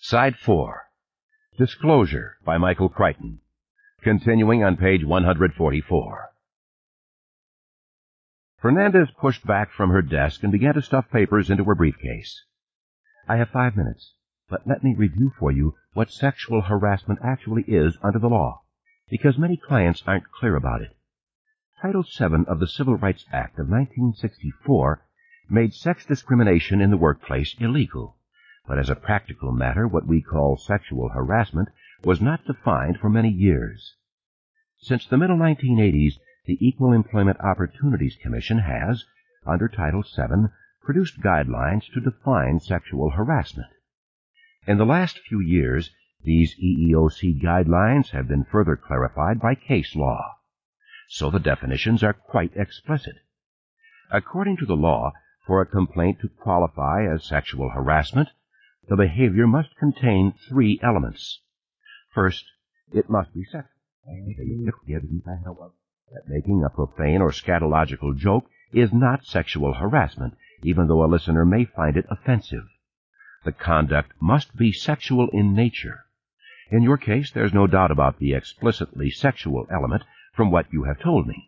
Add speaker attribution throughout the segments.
Speaker 1: Side 4. Disclosure by Michael Crichton. Continuing on page 144. Fernandez pushed back from her desk and began to stuff papers into her briefcase. I have 5 minutes, but let me review for you what sexual harassment actually is under the law, because many clients aren't clear about it. Title VII of the Civil Rights Act of 1964 made sex discrimination in the workplace illegal. But as a practical matter, what we call sexual harassment was not defined for many years. Since the middle 1980s, the Equal Employment Opportunities Commission has, under Title VII, produced guidelines to define sexual harassment. In the last few years, these EEOC guidelines have been further clarified by case law, so the definitions are quite explicit. According to the law, for a complaint to qualify as sexual harassment, the behavior must contain 3 elements. First, it must be sexual. That making a profane or scatological joke is not sexual harassment, even though a listener may find it offensive. The conduct must be sexual in nature. In your case, there's no doubt about the explicitly sexual element from what you have told me.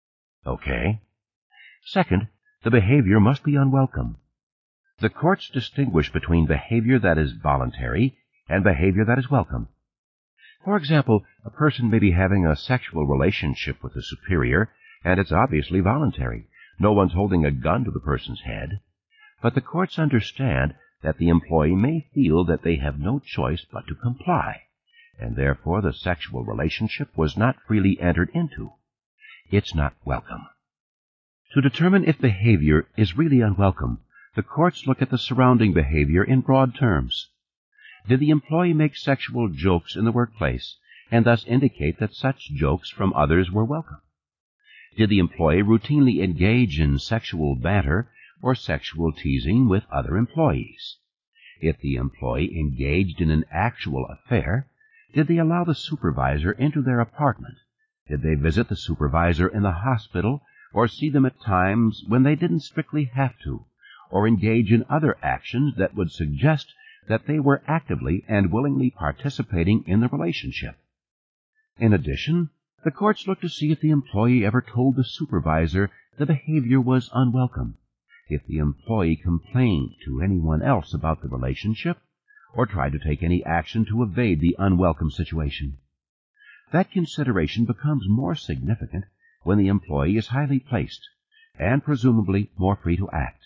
Speaker 1: Okay. Second, the behavior must be unwelcome. The courts distinguish between behavior that is voluntary and behavior that is welcome. For example, a person may be having a sexual relationship with a superior, and it's obviously voluntary. No one's holding a gun to the person's head. But the courts understand that the employee may feel that they have no choice but to comply, and therefore the sexual relationship was not freely entered into. It's not welcome. To determine if behavior is really unwelcome, the courts look at the surrounding behavior in broad terms. Did the employee make sexual jokes in the workplace, and thus indicate that such jokes from others were welcome? Did the employee routinely engage in sexual banter or sexual teasing with other employees? If the employee engaged in an actual affair, did they allow the supervisor into their apartment? Did they visit the supervisor in the hospital or see them at times when they didn't strictly have to, or engage in other actions that would suggest that they were actively and willingly participating in the relationship? In addition, the courts look to see if the employee ever told the supervisor the behavior was unwelcome, if the employee complained to anyone else about the relationship, or tried to take any action to evade the unwelcome situation. That consideration becomes more significant when the employee is highly placed and presumably more free to act.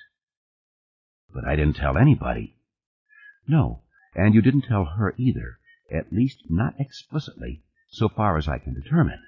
Speaker 1: But I didn't tell anybody. No, and you didn't tell her either, at least not explicitly, so far as I can determine.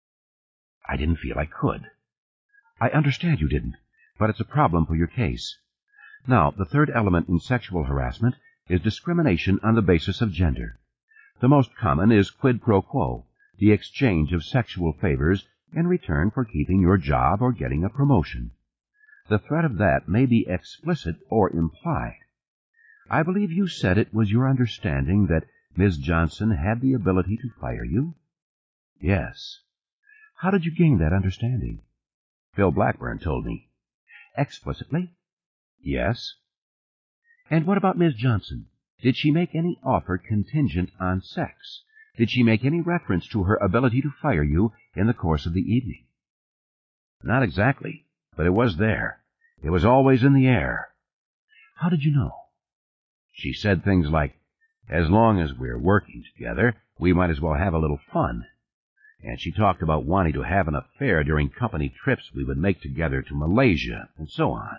Speaker 1: I didn't feel I could. I understand you didn't, but it's a problem for your case. Now, the third element in sexual harassment is discrimination on the basis of gender. The most common is quid pro quo, the exchange of sexual favors in return for keeping your job or getting a promotion. The threat of that may be explicit or implied. I believe you said it was your understanding that Ms. Johnson had the ability to fire you? Yes. How did you gain that understanding? Phil Blackburn told me. Explicitly? Yes. And what about Ms. Johnson? Did she make any offer contingent on sex? Did she make any reference to her ability to fire you in the course of the evening? Not exactly, but it was there. It was always in the air. How did you know? She said things like, as long as we're working together, we might as well have a little fun. And she talked about wanting to have an affair during company trips we would make together to Malaysia, and so on.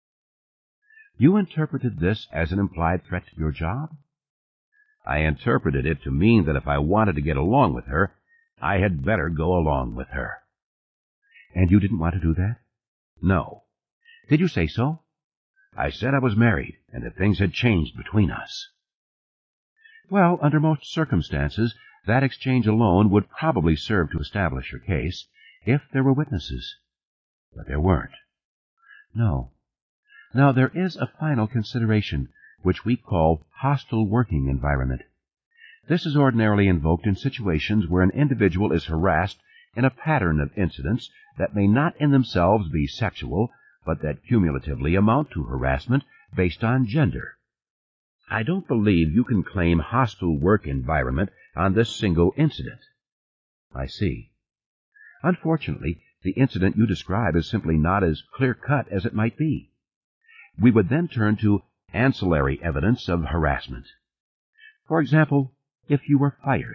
Speaker 1: You interpreted this as an implied threat to your job? I interpreted it to mean that if I wanted to get along with her, I had better go along with her. And you didn't want to do that? No. Did you say so? I said I was married, and that things had changed between us. Well, under most circumstances, that exchange alone would probably serve to establish your case, if there were witnesses. But there weren't. No. Now, there is a final consideration, which we call hostile working environment. This is ordinarily invoked in situations where an individual is harassed in a pattern of incidents that may not in themselves be sexual, but that cumulatively amount to harassment based on gender. I don't believe you can claim hostile work environment on this single incident. I see. Unfortunately, the incident you describe is simply not as clear-cut as it might be. We would then turn to ancillary evidence of harassment. For example, if you were fired.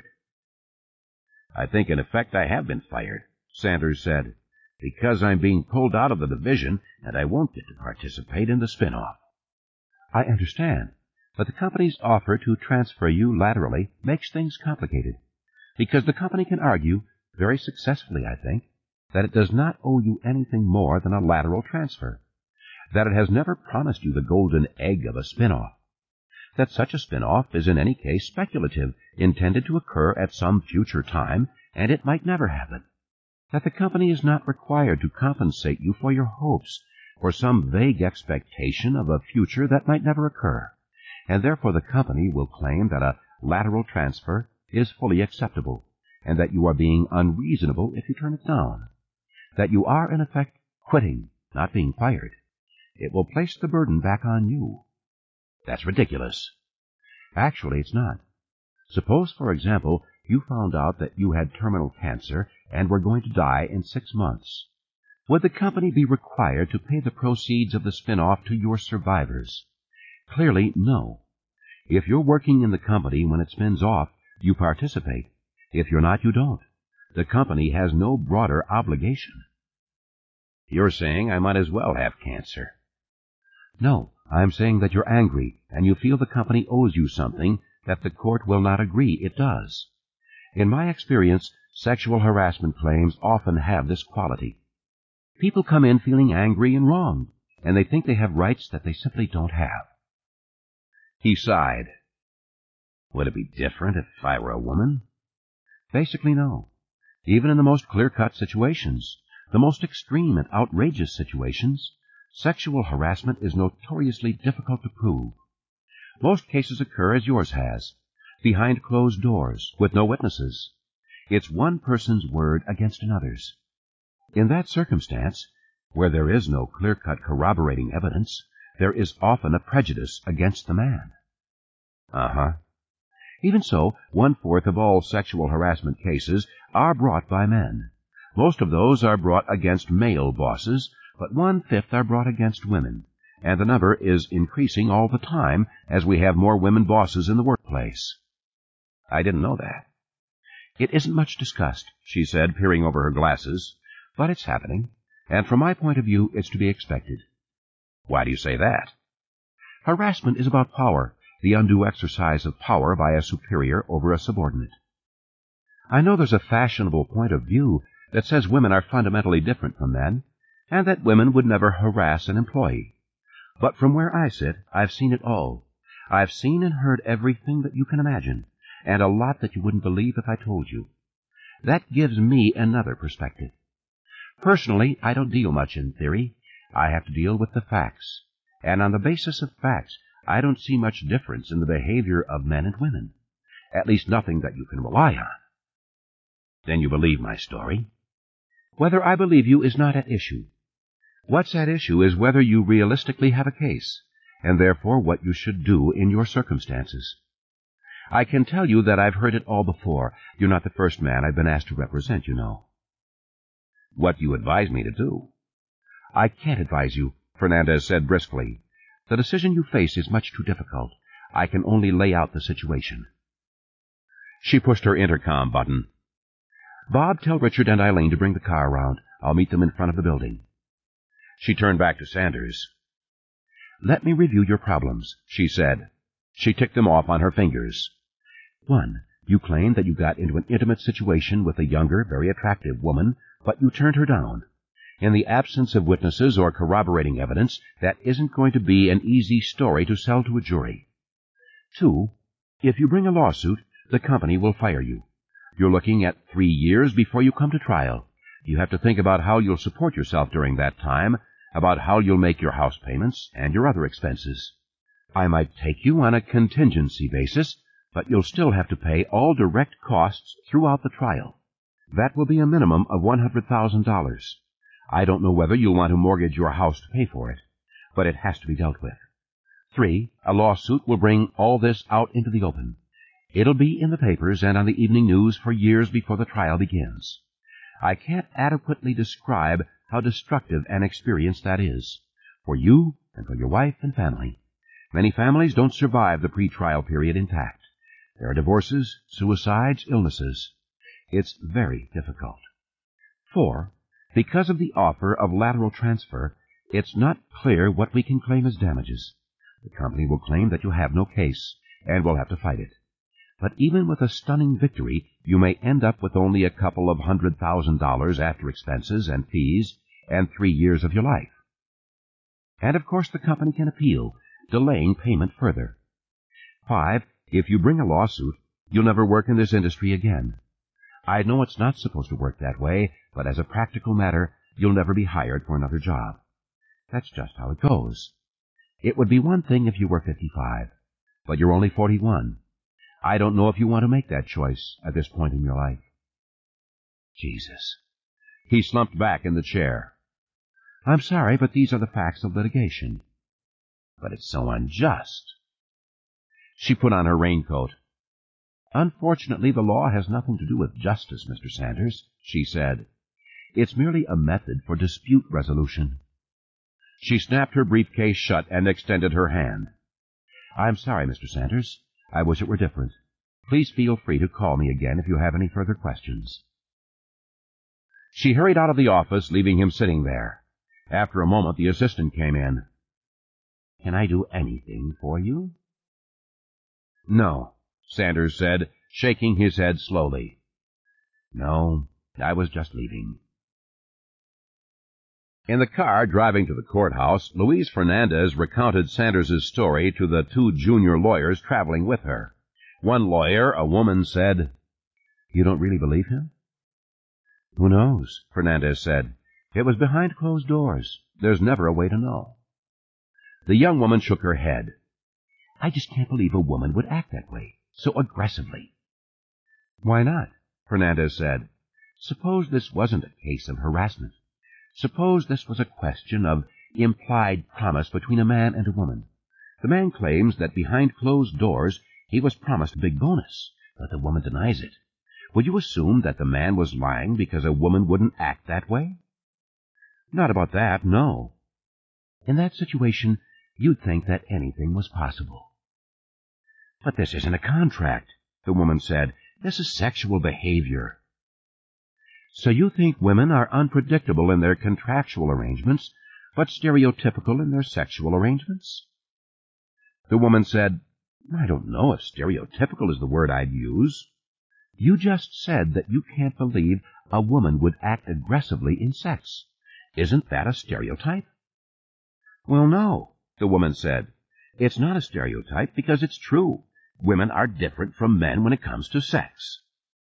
Speaker 1: I think, in effect, I have been fired, Sanders said, because I'm being pulled out of the division and I won't get to participate in the spin-off. I understand, but the company's offer to transfer you laterally makes things complicated, because the company can argue, very successfully I think, that it does not owe you anything more than a lateral transfer, that it has never promised you the golden egg of a spin-off, that such a spin-off is in any case speculative, intended to occur at some future time, and it might never happen, that the company is not required to compensate you for your hopes, for some vague expectation of a future that might never occur, and therefore the company will claim that a lateral transfer is fully acceptable, and that you are being unreasonable if you turn it down, that you are in effect quitting, not being fired. It will place the burden back on you. That's ridiculous. Actually, it's not. Suppose, for example, you found out that you had terminal cancer and were going to die in 6 months. Would the company be required to pay the proceeds of the spin-off to your survivors? Clearly, no. If you're working in the company when it spins off, you participate. If you're not, you don't. The company has no broader obligation. You're saying I might as well have cancer. No, I'm saying that you're angry and you feel the company owes you something that the court will not agree it does. In my experience, sexual harassment claims often have this quality. People come in feeling angry and wronged, and they think they have rights that they simply don't have. He sighed. Would it be different if I were a woman? Basically, no. Even in the most clear-cut situations, the most extreme and outrageous situations, sexual harassment is notoriously difficult to prove. Most cases occur as yours has, behind closed doors, with no witnesses. It's one person's word against another's. In that circumstance, where there is no clear-cut corroborating evidence, there is often a prejudice against the man. Uh-huh. Even so, 1/4 of all sexual harassment cases are brought by men. Most of those are brought against male bosses, but 1/5 are brought against women, and the number is increasing all the time as we have more women bosses in the workplace. I didn't know that. It isn't much discussed, she said, peering over her glasses, but it's happening, and from my point of view, it's to be expected. Why do you say that? Harassment is about power, the undue exercise of power by a superior over a subordinate. I know there's a fashionable point of view that says women are fundamentally different from men, and that women would never harass an employee. But from where I sit, I've seen it all. I've seen and heard everything that you can imagine, and a lot that you wouldn't believe if I told you. That gives me another perspective. Personally, I don't deal much in theory. I have to deal with the facts, and on the basis of facts, I don't see much difference in the behavior of men and women, at least nothing that you can rely on. Then you believe my story? Whether I believe you is not at issue. What's at issue is whether you realistically have a case, and therefore what you should do in your circumstances. I can tell you that I've heard it all before. You're not the first man I've been asked to represent, you know. What do you advise me to do? I can't advise you, Fernandez said briskly. The decision you face is much too difficult. I can only lay out the situation. She pushed her intercom button. Bob, tell Richard and Eileen to bring the car around. I'll meet them in front of the building. She turned back to Sanders. Let me review your problems, she said. She ticked them off on her fingers. 1. You claim that you got into an intimate situation with a younger, very attractive woman, but you turned her down. In the absence of witnesses or corroborating evidence, that isn't going to be an easy story to sell to a jury. 2. If you bring a lawsuit, the company will fire you. You're looking at 3 years before you come to trial. You have to think about how you'll support yourself during that time, about how you'll make your house payments and your other expenses. I might take you on a contingency basis, but you'll still have to pay all direct costs throughout the trial. That will be a minimum of $100,000. I don't know whether you'll want to mortgage your house to pay for it, but it has to be dealt with. 3, a lawsuit will bring all this out into the open. It'll be in the papers and on the evening news for years before the trial begins. I can't adequately describe how destructive an experience that is, for you and for your wife and family. Many families don't survive the pre-trial period intact. There are divorces, suicides, illnesses. It's very difficult. 4, because of the offer of lateral transfer, it's not clear what we can claim as damages. The company will claim that you have no case, and will have to fight it. But even with a stunning victory, you may end up with only a couple of $100,000 after expenses and fees, and 3 years of your life. And of course the company can appeal, delaying payment further. 5, if you bring a lawsuit, you'll never work in this industry again. I know it's not supposed to work that way, but as a practical matter, you'll never be hired for another job. That's just how it goes. It would be one thing if you were 55, but you're only 41. I don't know if you want to make that choice at this point in your life. Jesus. He slumped back in the chair. I'm sorry, but these are the facts of litigation. But it's so unjust. She put on her raincoat. Unfortunately, the law has nothing to do with justice, Mr. Sanders, she said. It's merely a method for dispute resolution. She snapped her briefcase shut and extended her hand. I'm sorry, Mr. Sanders. I wish it were different. Please feel free to call me again if you have any further questions. She hurried out of the office, leaving him sitting there. After a moment, the assistant came in. Can I do anything for you? No, Sanders said, shaking his head slowly. No, I was just leaving. In the car driving to the courthouse, Luis Fernandez recounted Sanders's story to the 2 junior lawyers traveling with her. One lawyer, a woman, said, You don't really believe him? Who knows, Fernandez said. It was behind closed doors. There's never a way to know. The young woman shook her head. I just can't believe a woman would act that way, so aggressively. Why not? Fernandez said. Suppose this wasn't a case of harassment. Suppose this was a question of implied promise between a man and a woman. The man claims that behind closed doors he was promised a big bonus, but the woman denies it. Would you assume that the man was lying because a woman wouldn't act that way? Not about that, no. In that situation, you'd think that anything was possible. But this isn't a contract, the woman said. This is sexual behavior. So you think women are unpredictable in their contractual arrangements, but stereotypical in their sexual arrangements? The woman said, I don't know if stereotypical is the word I'd use. You just said that you can't believe a woman would act aggressively in sex. Isn't that a stereotype? Well, no, the woman said. It's not a stereotype because it's true. Women are different from men when it comes to sex.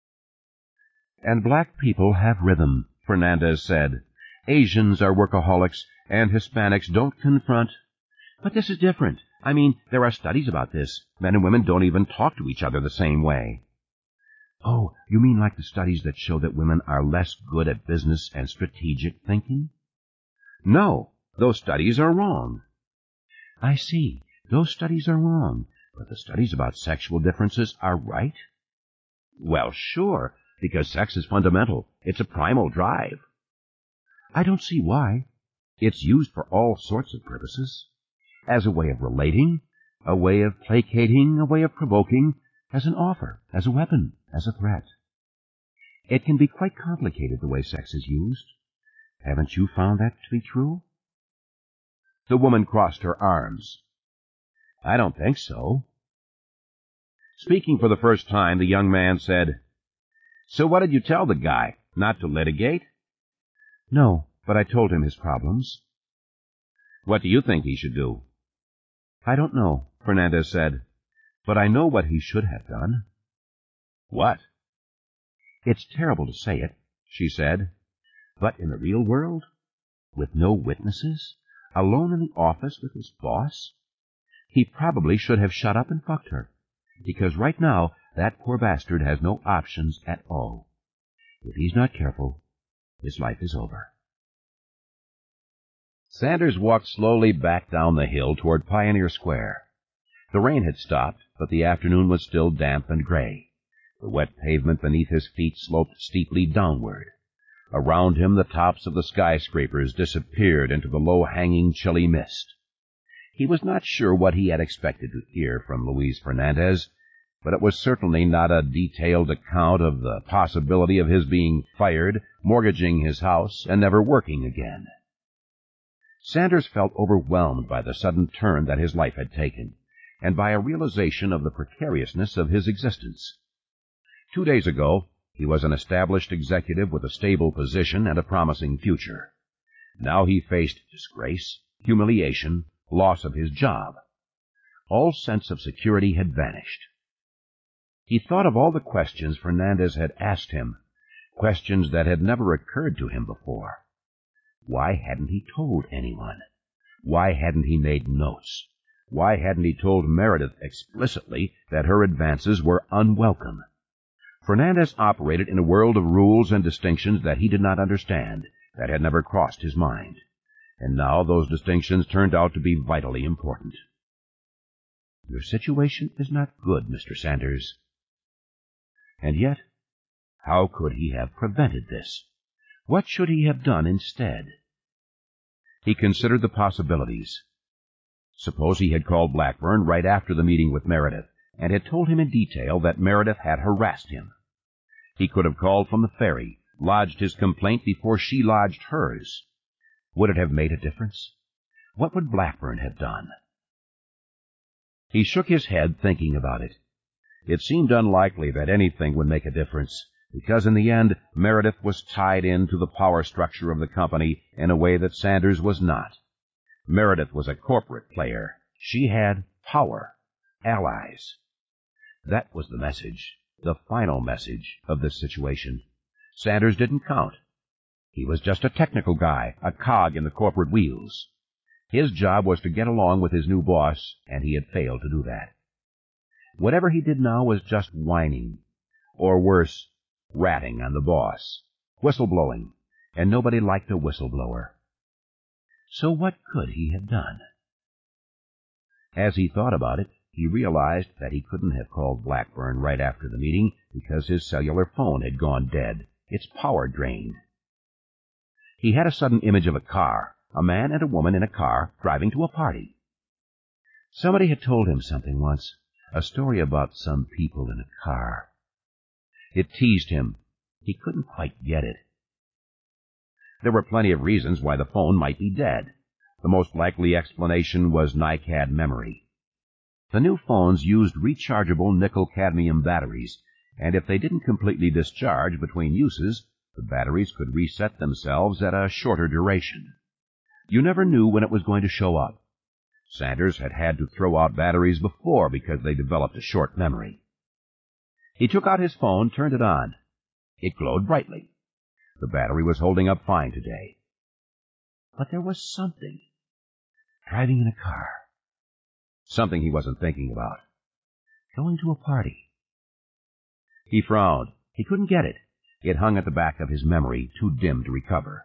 Speaker 1: And black people have rhythm, Fernandez said. Asians are workaholics, and Hispanics don't confront. But this is different. I mean, there are studies about this. Men and women don't even talk to each other the same way. Oh, you mean like the studies that show that women are less good at business and strategic thinking? No, those studies are wrong. I see. Those studies are wrong, but the studies about sexual differences are right? Well, sure, because sex is fundamental. It's a primal drive. I don't see why. It's used for all sorts of purposes. As a way of relating, a way of placating, a way of provoking, as an offer, as a weapon, as a threat. It can be quite complicated the way sex is used. Haven't you found that to be true? The woman crossed her arms. I don't think so. Speaking for the first time, the young man said, So what did you tell the guy? Not to litigate? No, but I told him his problems. What do you think he should do? I don't know, Fernandez said, but I know what he should have done. What? It's terrible to say it, she said, but in the real world, with no witnesses, alone in the office with his boss, he probably should have shut up and fucked her, because right now that poor bastard has no options at all. If he's not careful, his life is over. Sanders walked slowly back down the hill toward Pioneer Square. The rain had stopped, but the afternoon was still damp and gray. The wet pavement beneath his feet sloped steeply downward. Around him, the tops of the skyscrapers disappeared into the low-hanging, chilly mist. He was not sure what he had expected to hear from Luis Fernandez, but it was certainly not a detailed account of the possibility of his being fired, mortgaging his house, and never working again. Sanders felt overwhelmed by the sudden turn that his life had taken, and by a realization of the precariousness of his existence. 2 days ago, he was an established executive with a stable position and a promising future. Now he faced disgrace, humiliation, loss of his job. All sense of security had vanished. He thought of all the questions Fernandez had asked him, questions that had never occurred to him before. Why hadn't he told anyone? Why hadn't he made notes? Why hadn't he told Meredith explicitly that her advances were unwelcome? Fernandez operated in a world of rules and distinctions that he did not understand, that had never crossed his mind. And now those distinctions turned out to be vitally important. Your situation is not good, Mr. Sanders. And yet, how could he have prevented this? What should he have done instead? He considered the possibilities. Suppose he had called Blackburn right after the meeting with Meredith, and had told him in detail that Meredith had harassed him. He could have called from the ferry, lodged his complaint before she lodged hers. Would it have made a difference? What would Blackburn have done? He shook his head, thinking about it. It seemed unlikely that anything would make a difference, because in the end Meredith was tied into the power structure of the company in a way that Sanders was not. Meredith was a corporate player. She had power, allies. That was the message, the final message of this situation. Sanders didn't count. He was just a technical guy, a cog in the corporate wheels. His job was to get along with his new boss, and he had failed to do that. Whatever he did now was just whining, or worse, ratting on the boss, whistleblowing, and nobody liked a whistleblower. So what could he have done? As he thought about it, he realized that he couldn't have called Blackburn right after the meeting because his cellular phone had gone dead, its power drained. He had a sudden image of a car, a man and a woman in a car driving to a party. Somebody had told him something once, a story about some people in a car. It teased him. He couldn't quite get it. There were plenty of reasons why the phone might be dead. The most likely explanation was NICAD memory. The new phones used rechargeable nickel-cadmium batteries, and if they didn't completely discharge between uses, the batteries could reset themselves at a shorter duration. You never knew when it was going to show up. Sanders had had to throw out batteries before because they developed a short memory. He took out his phone, turned it on. It glowed brightly. The battery was holding up fine today. But there was something. Driving in a car. Something he wasn't thinking about. Going to a party. He frowned. He couldn't get it. It hung at the back of his memory, too dim to recover.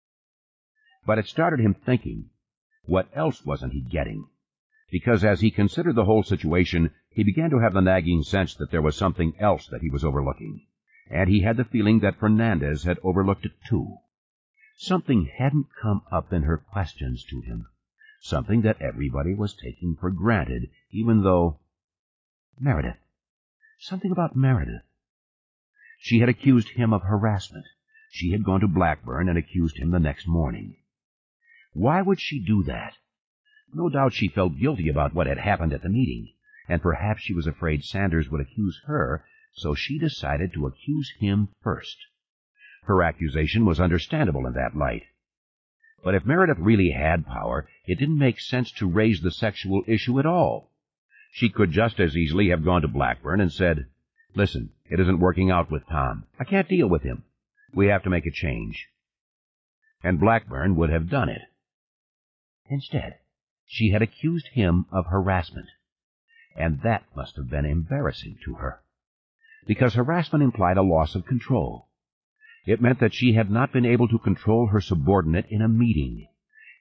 Speaker 1: But it started him thinking. What else wasn't he getting? Because as he considered the whole situation, he began to have the nagging sense that there was something else that he was overlooking. And he had the feeling that Fernandez had overlooked it too. Something hadn't come up in her questions to him. Something that everybody was taking for granted, even though... Meredith. Something about Meredith. She had accused him of harassment. She had gone to Blackburn and accused him the next morning. Why would she do that? No doubt she felt guilty about what had happened at the meeting, and perhaps she was afraid Sanders would accuse her, so she decided to accuse him first. Her accusation was understandable in that light. But if Meredith really had power, it didn't make sense to raise the sexual issue at all. She could just as easily have gone to Blackburn and said, "Listen, it isn't working out with Tom. I can't deal with him. We have to make a change." And Blackburn would have done it. Instead, she had accused him of harassment, and that must have been embarrassing to her, because harassment implied a loss of control. It meant that she had not been able to control her subordinate in a meeting.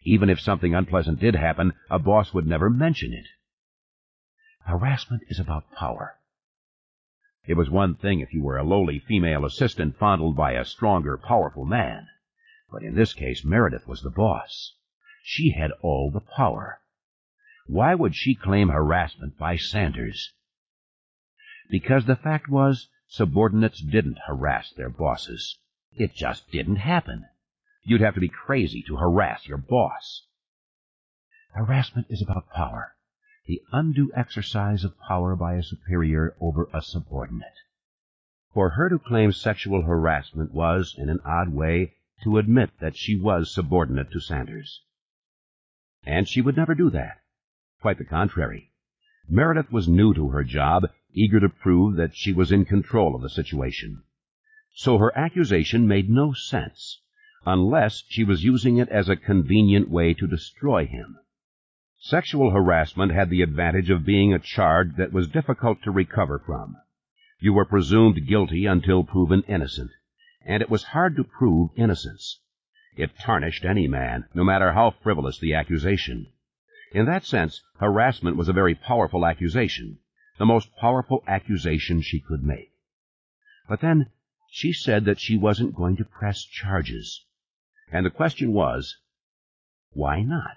Speaker 1: Even if something unpleasant did happen, a boss would never mention it. Harassment is about power. It was one thing if you were a lowly female assistant fondled by a stronger, powerful man. But in this case, Meredith was the boss. She had all the power. Why would she claim harassment by Sanders? Because the fact was, subordinates didn't harass their bosses. It just didn't happen. You'd have to be crazy to harass your boss. Harassment is about power, the undue exercise of power by a superior over a subordinate. For her to claim sexual harassment was, in an odd way, to admit that she was subordinate to Sanders. And she would never do that. Quite the contrary. Meredith was new to her job, eager to prove that she was in control of the situation. So her accusation made no sense, unless she was using it as a convenient way to destroy him. Sexual harassment had the advantage of being a charge that was difficult to recover from. You were presumed guilty until proven innocent, and it was hard to prove innocence. It tarnished any man, no matter how frivolous the accusation. In that sense, harassment was a very powerful accusation, the most powerful accusation she could make. But then, she said that she wasn't going to press charges. And the question was, why not?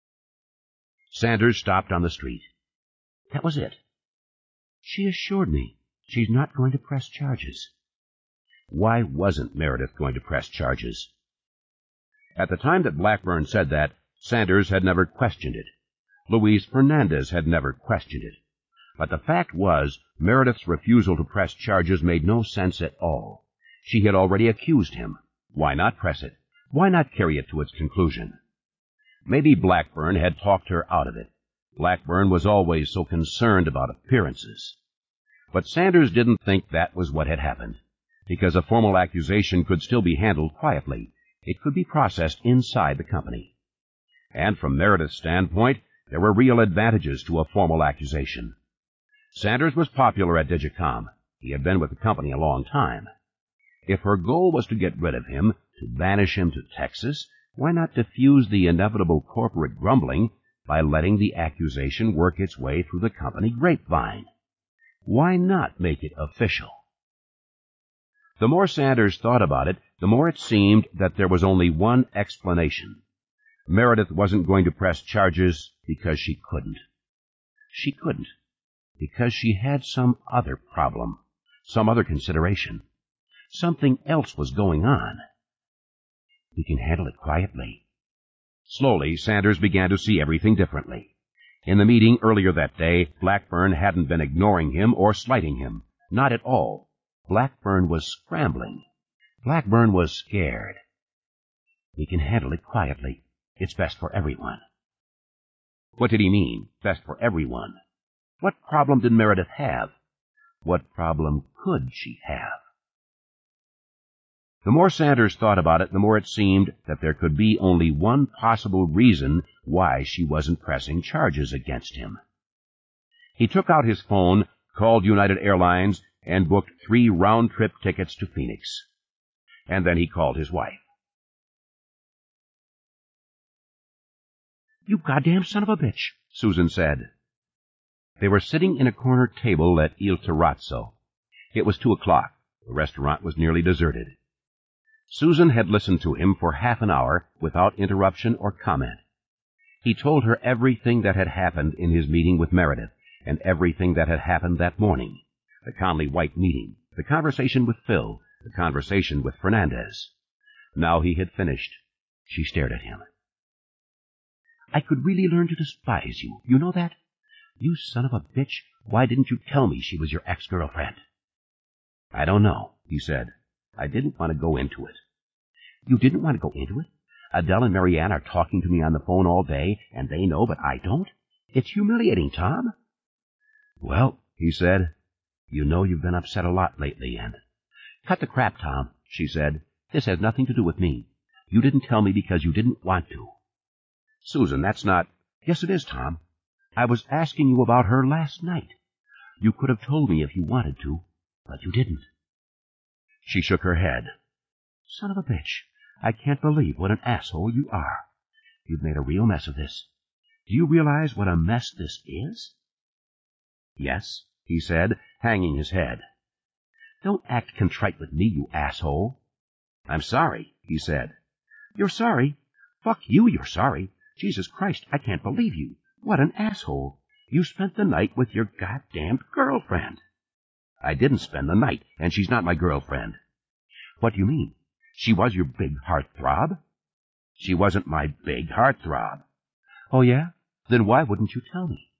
Speaker 1: Sanders stopped on the street. That was it. She assured me she's not going to press charges. Why wasn't Meredith going to press charges? At the time that Blackburn said that, Sanders had never questioned it. Luis Fernandez had never questioned it. But the fact was, Meredith's refusal to press charges made no sense at all. She had already accused him. Why not press it? Why not carry it to its conclusion? Maybe Blackburn had talked her out of it. Blackburn was always so concerned about appearances. But Sanders didn't think that was what had happened, because a formal accusation could still be handled quietly. It could be processed inside the company. And from Meredith's standpoint, there were real advantages to a formal accusation. Sanders was popular at Digicom. He had been with the company a long time. If her goal was to get rid of him, to banish him to Texas, why not diffuse the inevitable corporate grumbling by letting the accusation work its way through the company grapevine? Why not make it official? The more Sanders thought about it, the more it seemed that there was only one explanation. Meredith wasn't going to press charges because she couldn't. She couldn't because she had some other problem, some other consideration. Something else was going on. We can handle it quietly. Slowly, Sanders began to see everything differently. In the meeting earlier that day, Blackburn hadn't been ignoring him or slighting him. Not at all. Blackburn was scrambling. Blackburn was scared. We can handle it quietly. It's best for everyone. What did he mean, best for everyone? What problem did Meredith have? What problem could she have? The more Sanders thought about it, the more it seemed that there could be only one possible reason why she wasn't pressing charges against him. He took out his phone, called United Airlines, and booked 3 round-trip tickets to Phoenix. And then he called his wife. "You goddamn son of a bitch," Susan said. They were sitting in a corner table at Il Terrazzo. It was 2 o'clock. The restaurant was nearly deserted. Susan had listened to him for half an hour without interruption or comment. He told her everything that had happened in his meeting with Meredith, and everything that had happened that morning. The Conley-White meeting, the conversation with Phil, the conversation with Fernandez. Now he had finished. She stared at him. "I could really learn to despise you. You know that? You son of a bitch, why didn't you tell me she was your ex-girlfriend?" "I don't know," he said. "I didn't want to go into it." "You didn't want to go into it? Adele and Marianne are talking to me on the phone all day, and they know, but I don't? It's humiliating, Tom." "Well," he said, "you know you've been upset a lot lately, and—" "Cut the crap, Tom," she said. "This has nothing to do with me. You didn't tell me because you didn't want to." "Susan, that's not—" "Yes, it is, Tom. I was asking you about her last night. You could have told me if you wanted to, but you didn't." She shook her head. "Son of a bitch, I can't believe what an asshole you are. You've made a real mess of this. Do you realize what a mess this is?" "Yes," he said, hanging his head. "Don't act contrite with me, you asshole." "I'm sorry," he said. "You're sorry? Fuck you, you're sorry. Jesus Christ, I can't believe you. What an asshole. You spent the night with your goddamned girlfriend." "I didn't spend the night, and she's not my girlfriend." "What do you mean? She was your big heartthrob?" "She wasn't my big heartthrob." "Oh, yeah? Then why wouldn't you tell me?"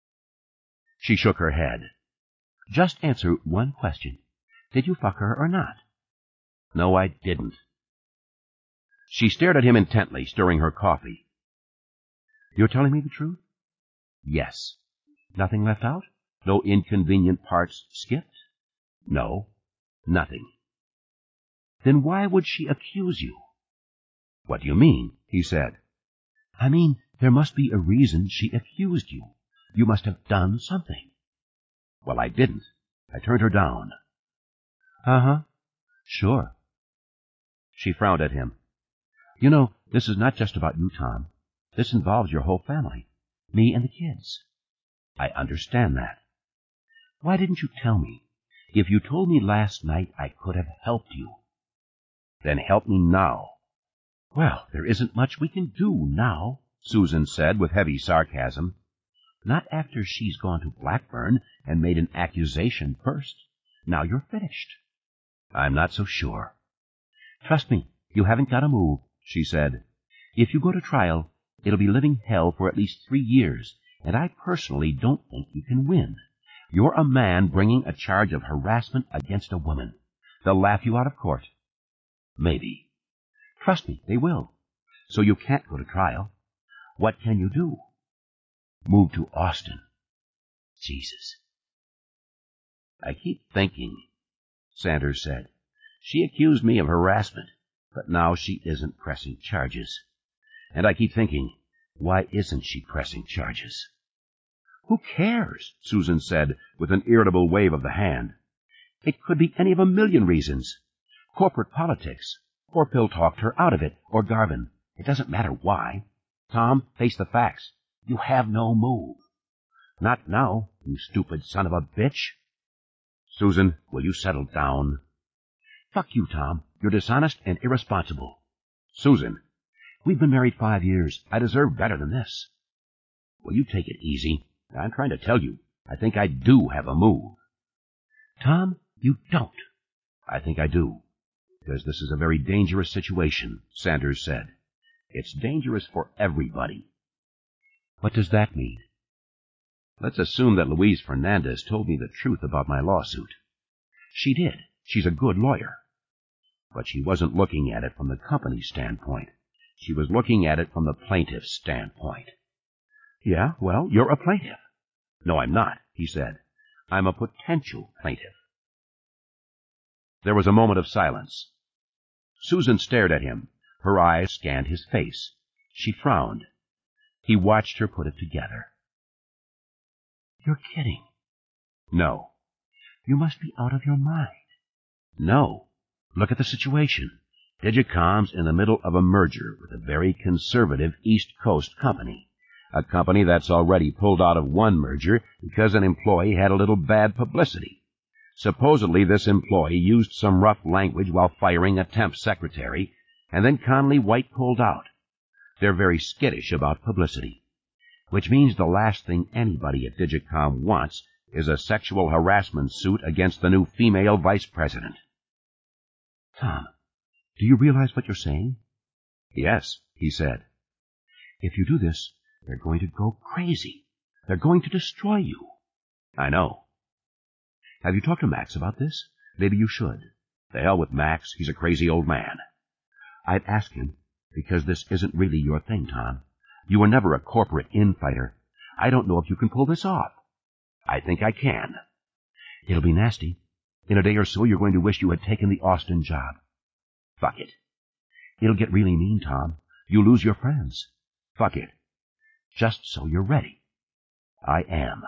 Speaker 1: She shook her head. "Just answer one question. Did you fuck her or not?" "No, I didn't." She stared at him intently, stirring her coffee. "You're telling me the truth?" "Yes." "Nothing left out? No inconvenient parts skipped?" "No, nothing." "Then why would she accuse you?" "What do you mean?" he said. "I mean, there must be a reason she accused you. You must have done something." "Well, I didn't. I turned her down." "Uh-huh. Sure." She frowned at him. "You know, this is not just about you, Tom. This involves your whole family. Me and the kids." "I understand that." "Why didn't you tell me? If you told me last night, I could have helped you." "Then help me now." "Well, there isn't much we can do now," Susan said with heavy sarcasm. "Not after she's gone to Blackburn and made an accusation first. Now you're finished." "I'm not so sure." "Trust me, you haven't got to move," she said. "If you go to trial, it'll be living hell for at least 3 years, and I personally don't think you can win. You're a man bringing a charge of harassment against a woman. They'll laugh you out of court." "Maybe." "Trust me, they will. So you can't go to trial. What can you do?" "Move to Austin." Jesus. "I keep thinking," Sanders said. "She accused me of harassment, but now she isn't pressing charges. And I keep thinking, why isn't she pressing charges?" "Who cares?" Susan said, with an irritable wave of the hand. "It could be any of a million reasons. Corporate politics, or Phil talked her out of it, or Garvin. It doesn't matter why. Tom, face the facts. You have no move." "Not now, you stupid son of a bitch." "Susan, will you settle down?" "Fuck you, Tom. You're dishonest and irresponsible." "Susan." "We've been married 5 years. I deserve better than this." "Will you take it easy? I'm trying to tell you, I think I do have a move." "Tom, you don't." "I think I do. Because this is a very dangerous situation," Sanders said. "It's dangerous for everybody." "What does that mean?" "Let's assume that Louise Fernandez told me the truth about my lawsuit." "She did. She's a good lawyer." "But she wasn't looking at it from the company's standpoint. She was looking at it from the plaintiff's standpoint." "Yeah, well, you're a plaintiff." "No, I'm not," he said. "I'm a potential plaintiff." There was a moment of silence. Susan stared at him. Her eyes scanned his face. She frowned. He watched her put it together. "You're kidding." "No." "You must be out of your mind." "No. Look at the situation. Digicom's in the middle of a merger with a very conservative East Coast company, a company that's already pulled out of one merger because an employee had a little bad publicity. Supposedly this employee used some rough language while firing a temp secretary, and then Conley White pulled out. They're very skittish about publicity, which means the last thing anybody at Digicom wants is a sexual harassment suit against the new female vice president." "Tom, do you realize what you're saying?" "Yes," he said. "If you do this, they're going to go crazy. They're going to destroy you." "I know." "Have you talked to Max about this? Maybe you should." "The hell with Max. He's a crazy old man." "I'd ask him, because this isn't really your thing, Tom. You were never a corporate infighter. I don't know if you can pull this off." "I think I can." "It'll be nasty. In a day or so, you're going to wish you had taken the Austin job." "Fuck it." "It'll get really mean, Tom. You'll lose your friends." "Fuck it." "Just so you're ready." "I am."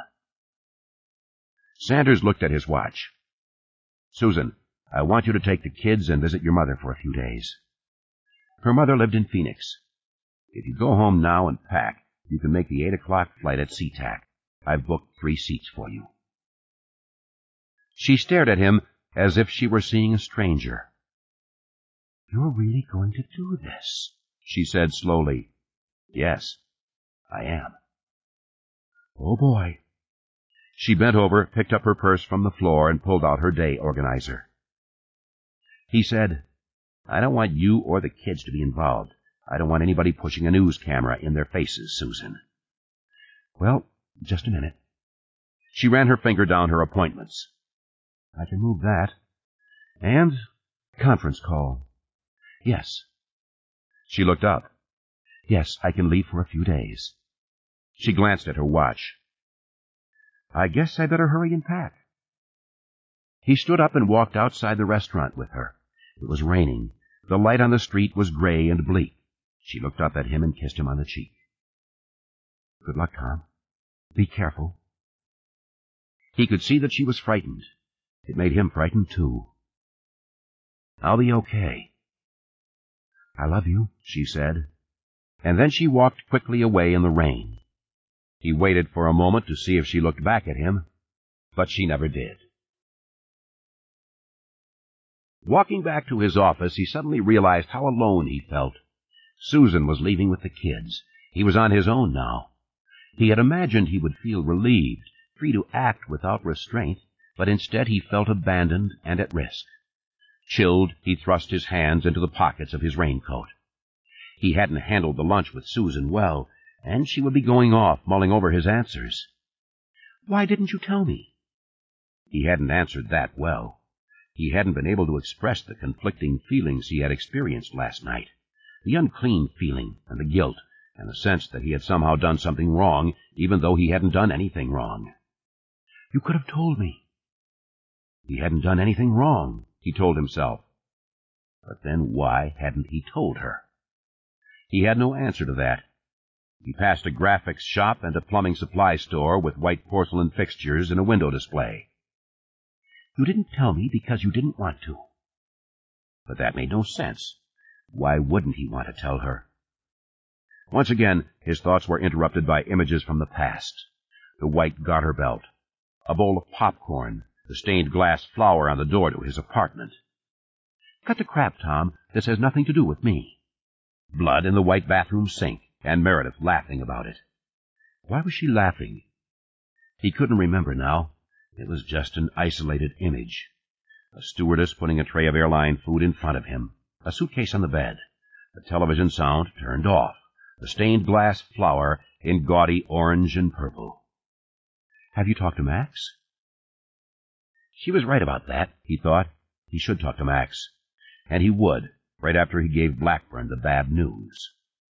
Speaker 1: Sanders looked at his watch. "Susan, I want you to take the kids and visit your mother for a few days." Her mother lived in Phoenix. If you go home now and pack, you can make the 8 o'clock flight at SeaTac. I've booked 3 seats for you. She stared at him as if she were seeing a stranger. You're really going to do this? She said slowly. Yes, I am. Oh, boy. She bent over, picked up her purse from the floor, and pulled out her day organizer. He said, I don't want you or the kids to be involved. I don't want anybody pushing a news camera in their faces, Susan. Well, just a minute. She ran her finger down her appointments. I can move that. And conference call. Yes. She looked up. Yes, I can leave for a few days. She glanced at her watch. I guess I better hurry and pack. He stood up and walked outside the restaurant with her. It was raining. The light on the street was gray and bleak. She looked up at him and kissed him on the cheek. Good luck, Tom. Be careful. He could see that she was frightened. It made him frightened, too. I'll be okay. I love you, she said. And then she walked quickly away in the rain. He waited for a moment to see if she looked back at him, but she never did. Walking back to his office, he suddenly realized how alone he felt. Susan was leaving with the kids. He was on his own now. He had imagined he would feel relieved, free to act without restraint, but instead he felt abandoned and at risk. Chilled, he thrust his hands into the pockets of his raincoat. He hadn't handled the lunch with Susan well, and she would be going off, mulling over his answers. Why didn't you tell me? He hadn't answered that well. He hadn't been able to express the conflicting feelings he had experienced last night, the unclean feeling and the guilt, and the sense that he had somehow done something wrong, even though he hadn't done anything wrong. You could have told me. He hadn't done anything wrong, he told himself. But then why hadn't he told her? He had no answer to that. He passed a graphics shop and a plumbing supply store with white porcelain fixtures and a window display. You didn't tell me because you didn't want to. But that made no sense. Why wouldn't he want to tell her? Once again, his thoughts were interrupted by images from the past. The white garter belt, a bowl of popcorn, the stained glass flower on the door to his apartment. Cut the crap, Tom. This has nothing to do with me. Blood in the white bathroom sink, and Meredith laughing about it. Why was she laughing? He couldn't remember now. It was just an isolated image. A stewardess putting a tray of airline food in front of him, a suitcase on the bed, the television sound turned off, the stained glass flower in gaudy orange and purple. Have you talked to Max? She was right about that, he thought. He should talk to Max. And he would, right after he gave Blackburn the bad news.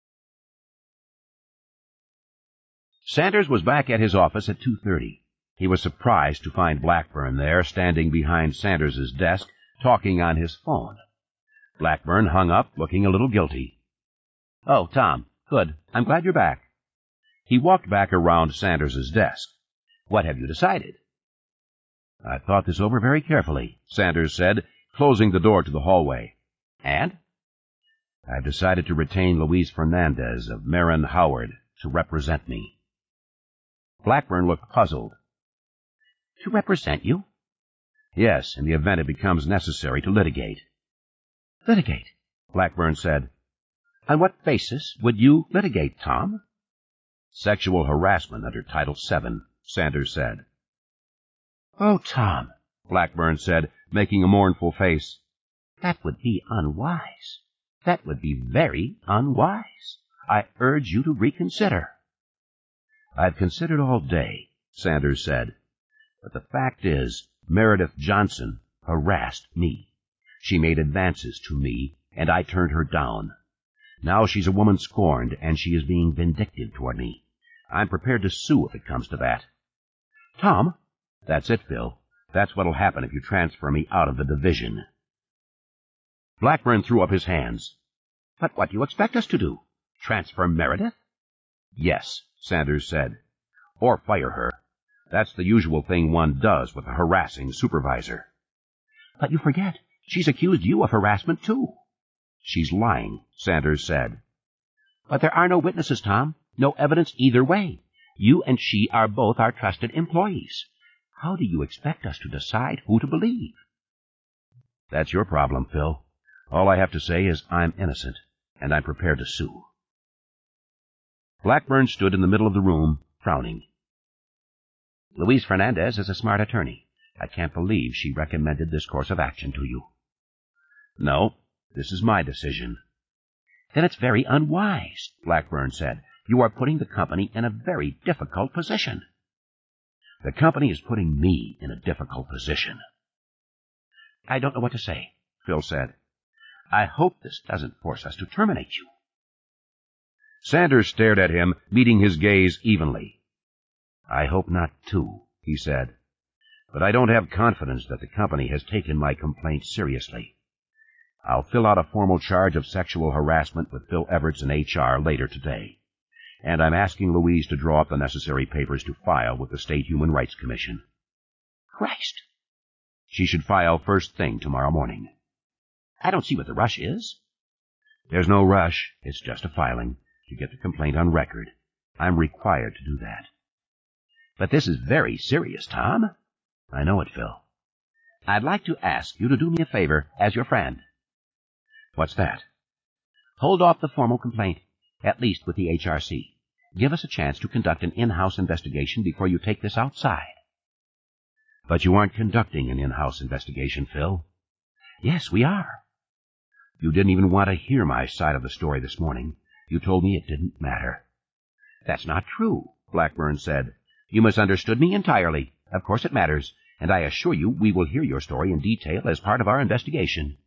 Speaker 1: Sanders was back at his office at 2:30. He was surprised to find Blackburn there, standing behind Sanders's desk, talking on his phone. Blackburn hung up, looking a little guilty. Oh, Tom, good. I'm glad you're back. He walked back around Sanders's desk. What have you decided? I've thought this over very carefully, Sanders said, closing the door to the hallway. And? I've decided to retain Luis Fernandez of Marin Howard to represent me. Blackburn looked puzzled. To represent you? Yes, in the event it becomes necessary to litigate. Litigate? Blackburn said. On what basis would you litigate, Tom? Sexual harassment under Title VII, Sanders said. Oh, Tom, Blackburn said, making a mournful face. That would be unwise. That would be very unwise. I urge you to reconsider. I've considered all day, Sanders said. But the fact is, Meredith Johnson harassed me. She made advances to me, and I turned her down. Now she's a woman scorned, and she is being vindictive toward me. I'm prepared to sue if it comes to that. Tom? That's it, Phil. That's what'll happen if you transfer me out of the division. Blackburn threw up his hands. But what do you expect us to do? Transfer Meredith? Yes, Sanders said. Or fire her. That's the usual thing one does with a harassing supervisor. But you forget, she's accused you of harassment, too. She's lying, Sanders said.
Speaker 2: But there are no witnesses, Tom. No evidence either way. You and she are both our trusted employees. How do you expect us to decide who to believe?
Speaker 1: That's your problem, Phil. All I have to say is I'm innocent, and I'm prepared to sue. Blackburn stood in the middle of the room, frowning.
Speaker 2: Louise Fernandez is a smart attorney. I can't believe she recommended this course of action to you.
Speaker 1: No, this is my decision.
Speaker 2: Then it's very unwise, Blackburn said. You are putting the company in a very difficult position.
Speaker 1: The company is putting me in a difficult position.
Speaker 2: I don't know what to say, Phil said. I hope this doesn't force us to terminate you.
Speaker 1: Sanders stared at him, meeting his gaze evenly. I hope not, too, he said. But I don't have confidence that the company has taken my complaint seriously. I'll fill out a formal charge of sexual harassment with Phil Everts in HR later today. And I'm asking Louise to draw up the necessary papers to file with the State Human Rights Commission.
Speaker 2: Christ!
Speaker 1: She should file first thing tomorrow morning.
Speaker 2: I don't see what the rush is.
Speaker 1: There's no rush. It's just a filing to get the complaint on record. I'm required to do that.
Speaker 2: But this is very serious, Tom.
Speaker 1: I know it, Phil.
Speaker 2: I'd like to ask you to do me a favor as your friend.
Speaker 1: What's that?
Speaker 2: Hold off the formal complaint, at least with the HRC. Give us a chance to conduct an in-house investigation before you take this outside.
Speaker 1: But you aren't conducting an in-house investigation, Phil.
Speaker 2: Yes, we are.
Speaker 1: You didn't even want to hear my side of the story this morning. You told me it didn't matter.
Speaker 2: That's not true, Blackburn said. You misunderstood me entirely. Of course it matters, and I assure you we will hear your story in detail as part of our investigation.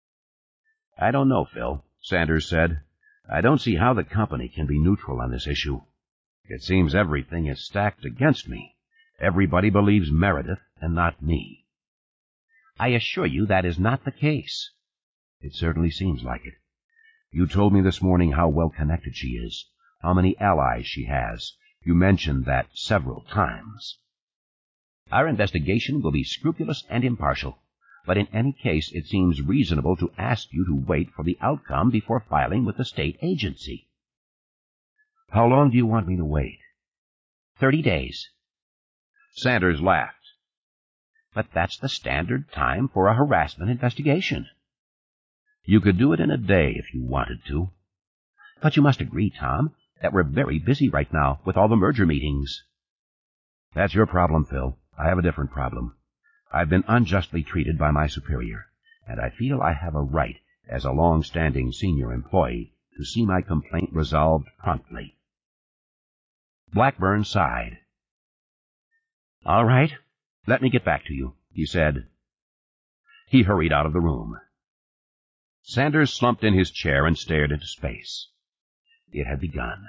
Speaker 1: I don't know, Phil, Sanders said. I don't see how the company can be neutral on this issue. It seems everything is stacked against me. Everybody believes Meredith and not me.
Speaker 2: I assure you that is not the case.
Speaker 1: It certainly seems like it. You told me this morning how well connected she is, how many allies she has. You mentioned that several times.
Speaker 2: Our investigation will be scrupulous and impartial, but in any case it seems reasonable to ask you to wait for the outcome before filing with the state agency.
Speaker 1: How long do you want me to wait?
Speaker 2: 30 days.
Speaker 1: Sanders laughed.
Speaker 2: But that's the standard time for a harassment investigation.
Speaker 1: You could do it in a day if you wanted to.
Speaker 2: But you must agree, Tom, that we're very busy right now with all the merger meetings.
Speaker 1: That's your problem, Phil. I have a different problem. I've been unjustly treated by my superior, and I feel I have a right, as a long-standing senior employee, to see my complaint resolved promptly. Blackburn sighed.
Speaker 2: All right, let me get back to you, he said.
Speaker 1: He hurried out of the room. Sanders slumped in his chair and stared into space. It had begun.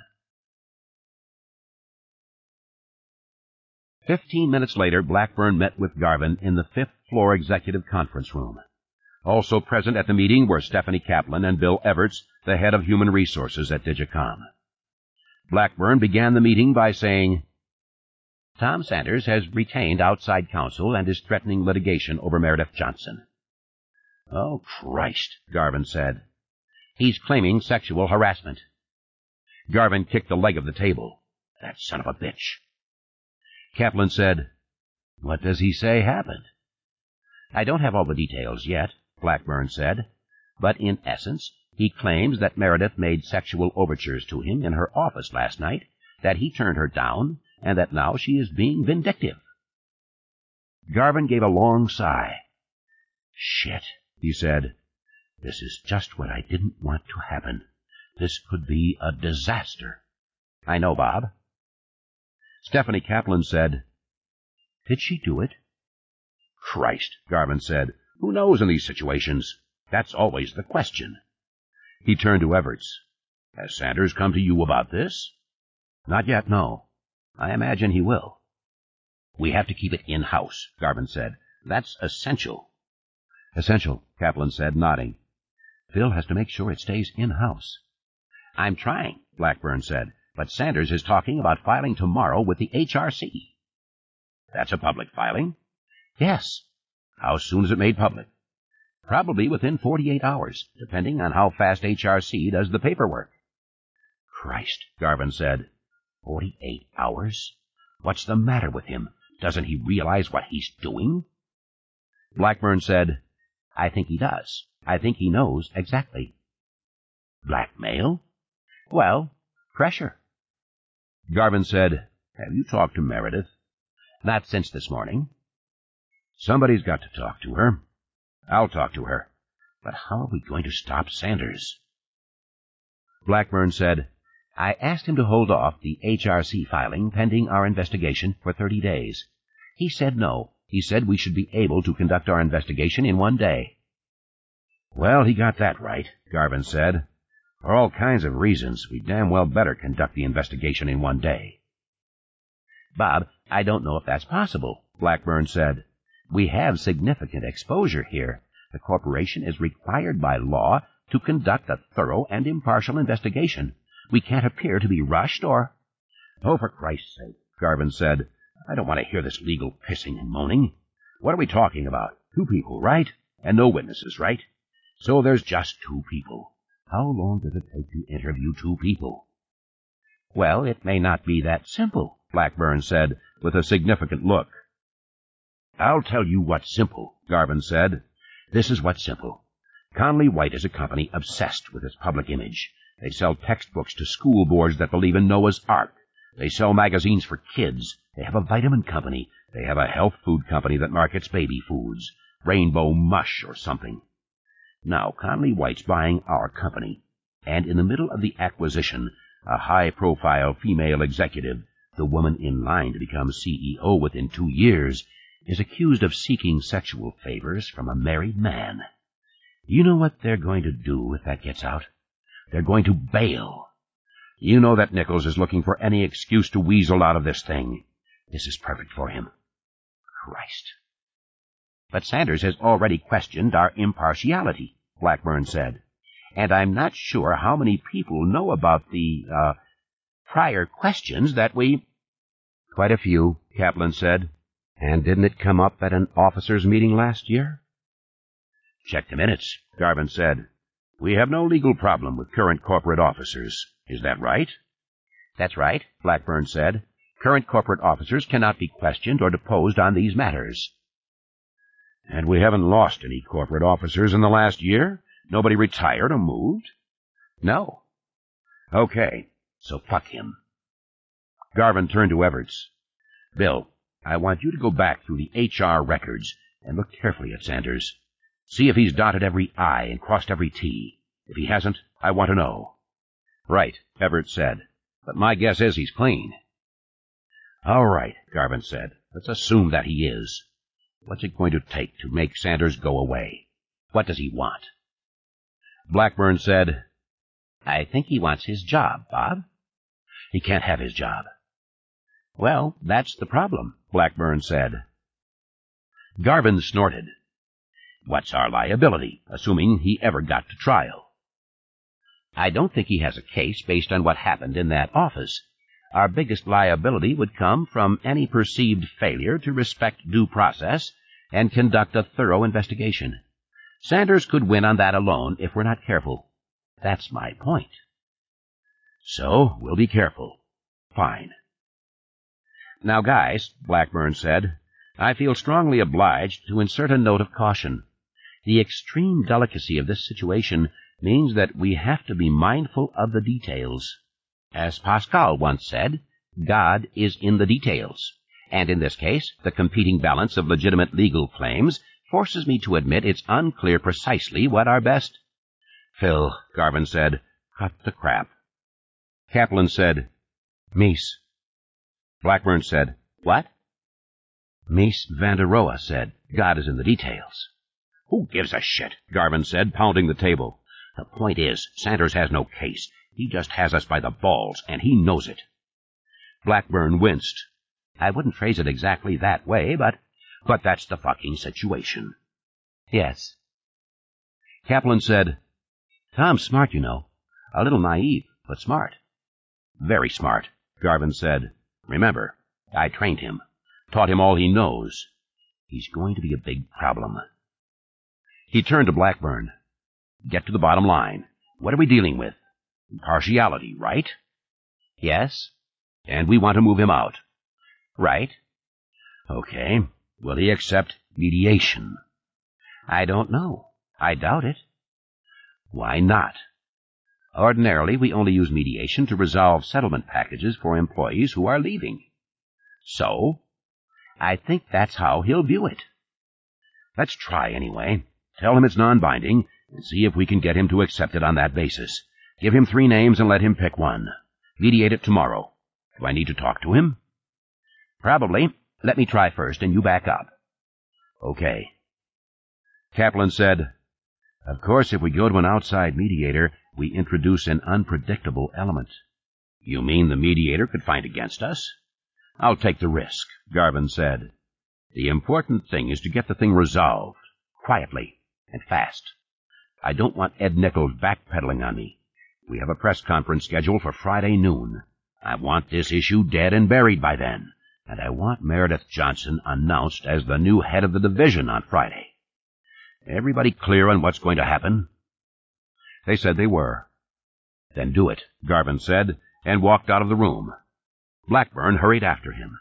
Speaker 1: 15 minutes later, Blackburn met with Garvin in the fifth-floor executive conference room. Also present at the meeting were Stephanie Kaplan and Bill Everts, the head of human resources at Digicom. Blackburn began the meeting by saying,
Speaker 2: Tom Sanders has retained outside counsel and is threatening litigation over Meredith Johnson.
Speaker 1: Oh, Christ, Garvin said.
Speaker 2: He's claiming sexual harassment.
Speaker 1: Garvin kicked the leg of the table.
Speaker 2: That son of a bitch.
Speaker 1: Kaplan said, What does he say happened?
Speaker 2: I don't have all the details yet, Blackburn said, but in essence, he claims that Meredith made sexual overtures to him in her office last night, that he turned her down, and that now she is being vindictive.
Speaker 1: Garvin gave a long sigh.
Speaker 2: Shit,
Speaker 1: he said. This is just what I didn't want to happen. This could be a disaster.
Speaker 2: I know, Bob.
Speaker 1: Stephanie Kaplan said,
Speaker 2: Did she do it?
Speaker 1: Christ, Garvin said. Who knows in these situations? That's always the question. He turned to Everts. Has Sanders come to you about this?
Speaker 2: Not yet, no. I imagine he will. We have to keep it in-house, Garvin said. That's essential.
Speaker 1: Essential, Kaplan said, nodding. Phil has to make sure it stays in-house.
Speaker 2: I'm trying, Blackburn said, but Sanders is talking about filing tomorrow with the HRC.
Speaker 1: That's a public filing?
Speaker 2: Yes.
Speaker 1: How soon is it made public?
Speaker 2: Probably within 48 hours, depending on how fast HRC does the paperwork. Christ, Garvin said. 48 hours? What's the matter with him? Doesn't he realize what he's doing? Blackburn said, I think he does. I think he knows exactly. Blackmail? Well, pressure. Garvin said, Have you talked to Meredith? Not since this morning. Somebody's got to talk to her. I'll talk to her. But how are we going to stop Sanders? Blackburn said, I asked him to hold off the HRC filing pending our investigation for 30 days. He said no. He said we should be able to conduct our investigation in 1 day. Well, he got that right, Garvin said. For all kinds of reasons, we damn well better conduct the investigation in 1 day. Bob, I don't know if that's possible, Blackburn said. We have significant exposure here. The corporation is required by law to conduct a thorough and impartial investigation. We can't appear to be rushed or... Oh, for Christ's sake, Garvin said. I don't want to hear this legal pissing and moaning. What are we talking about? 2 people, right? And no witnesses, right? So there's just 2 people. How long does it take to interview 2 people? Well, it may not be that simple, Blackburn said, with a significant look. I'll tell you what's simple, Garvin said. This is what's simple. Conley White is a company obsessed with its public image. They sell textbooks to school boards that believe in Noah's Ark. They sell magazines for kids. They have a vitamin company. They have a health food company that markets baby foods. Rainbow Mush or something. Now, Conley White's buying our company. And in the middle of the acquisition, a high-profile female executive, the woman in line to become CEO within 2 years, is accused of seeking sexual favors from a married man. You know what they're going to do if that gets out? They're going to bail. You know that Nichols is looking for any excuse to weasel out of this thing. This is perfect for him. Christ. But Sanders has already questioned our impartiality, Blackburn said. And I'm not sure how many people know about the, prior questions that we... Quite a few, Kaplan said. And didn't it come up at an officers' meeting last year? Check the minutes, Garvin said. We have no legal problem with current corporate officers. Is that right? That's right, Blackburn said. Current corporate officers cannot be questioned or deposed on these matters. And we haven't lost any corporate officers in the last year? Nobody retired or moved? No. Okay, so fuck him. Garvin turned to Everts. Bill, I want you to go back through the HR records and look carefully at Sanders. See if he's dotted every I and crossed every T. If he hasn't, I want to know. Right, Everts said. But my guess is he's clean. All right, Garvin said. Let's assume that he is. What's it going to take to make Sanders go away? What does he want? Blackburn said, I think he wants his job, Bob. He can't have his job. Well, that's the problem, Blackburn said. Garvin snorted. What's our liability, assuming he ever got to trial? I don't think he has a case based on what happened in that office. Our biggest liability would come from any perceived failure to respect due process and conduct a thorough investigation. Sanders could win on that alone if we're not careful. That's my point. So, we'll be careful. Fine. Now, guys, Blackburn said, I feel strongly obliged to insert a note of caution. The extreme delicacy of this situation means that we have to be mindful of the details. As Pascal once said, God is in the details. And in this case, the competing balance of legitimate legal claims forces me to admit it's unclear precisely what our best... Phil, Garvin said, cut the crap. Kaplan said, Mies. Blackburn said, what? Mies van der Rohe said, God is in the details. Who gives a shit? Garvin said, pounding the table. The point is, Sanders has no case. He just has us by the balls, and he knows it. Blackburn winced. I wouldn't phrase it exactly that way, but that's the fucking situation. Yes. Kaplan said, Tom's smart, you know. A little naive, but smart. Very smart, Garvin said. Remember, I trained him. Taught him all he knows. He's going to be a big problem. He turned to Blackburn. Get to the bottom line. What are we dealing with? Impartiality, right? Yes.
Speaker 1: And we want to move him out.
Speaker 2: Right.
Speaker 1: Okay. Will he accept mediation?
Speaker 2: I don't know. I doubt it.
Speaker 1: Why not?
Speaker 2: Ordinarily, we only use mediation to resolve settlement packages for employees who are leaving.
Speaker 1: So?
Speaker 2: I think that's how he'll view it.
Speaker 1: Let's try anyway. Tell him it's non-binding, and see if we can get him to accept it on that basis. Give him 3 names and let him pick one. Mediate it tomorrow. Do I need to talk to him?
Speaker 2: Probably. Let me try first, and you back up.
Speaker 1: Okay. Kaplan said, "Of course, if we go to an outside mediator, we introduce an unpredictable element."
Speaker 2: You mean the mediator could find against us?
Speaker 1: I'll take the risk, Garvin said. The important thing is to get the thing resolved, quietly and fast. I don't want Ed Nichols backpedaling on me. We have a press conference scheduled for Friday noon. I want this issue dead and buried by then, and I want Meredith Johnson announced as the new head of the division on Friday. Everybody clear on what's going to happen? They said they were. Then do it, Garvin said, and walked out of the room. Blackburn hurried after him.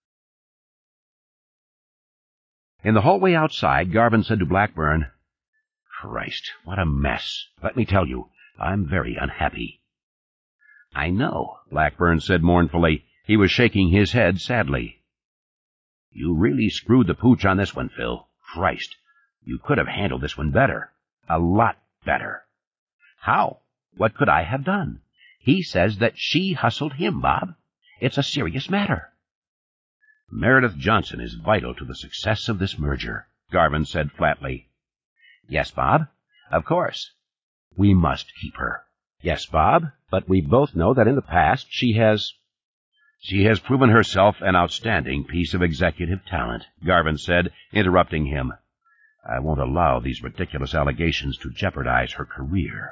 Speaker 1: In the hallway outside, Garvin said to Blackburn, "Christ, what a mess. Let me tell you, I'm very unhappy."
Speaker 2: "I know,"
Speaker 1: Blackburn said mournfully. He was shaking his head sadly. "You really screwed the pooch on this one, Phil. Christ, you could have handled this one better. A lot better."
Speaker 2: "How? What could I have done? He says that she hustled him, Bob. It's a serious matter."
Speaker 1: "Meredith Johnson is vital to the success of this merger," Garvin said flatly.
Speaker 2: "Yes, Bob. Of course."
Speaker 1: "We must keep her."
Speaker 2: "Yes, Bob, but we both know that in the past she has—"
Speaker 1: "She has proven herself an outstanding piece of executive talent," Garvin said, interrupting him. "I won't allow these ridiculous allegations to jeopardize her career."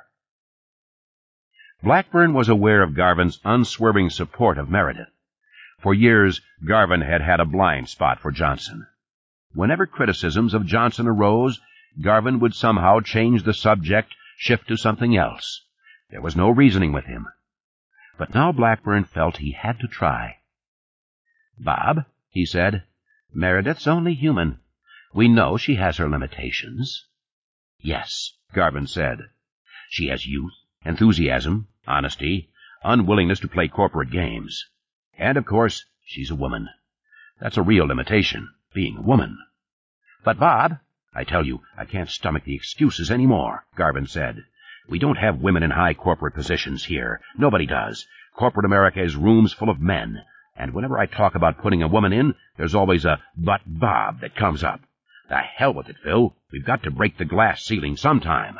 Speaker 1: Blackburn was aware of Garvin's unswerving support of Meredith. For years, Garvin had had a blind spot for Johnson. Whenever criticisms of Johnson arose, Garvin would somehow change the subject, shift to something else. There was no reasoning with him. But now Blackburn felt he had to try.
Speaker 2: "Bob," he said, "Meredith's only human. We know she has her limitations."
Speaker 1: "Yes," Garvin said. "She has youth, enthusiasm, honesty, unwillingness to play corporate games. And, of course, she's a woman. That's a real limitation, being a woman."
Speaker 2: "But, Bob—"
Speaker 1: "I tell you, I can't stomach the excuses any more," Garvin said. "We don't have women in high corporate positions here. Nobody does. Corporate America is rooms full of men, and whenever I talk about putting a woman in, there's always a "but Bob" that comes up. The hell with it, Phil. We've got to break the glass ceiling sometime."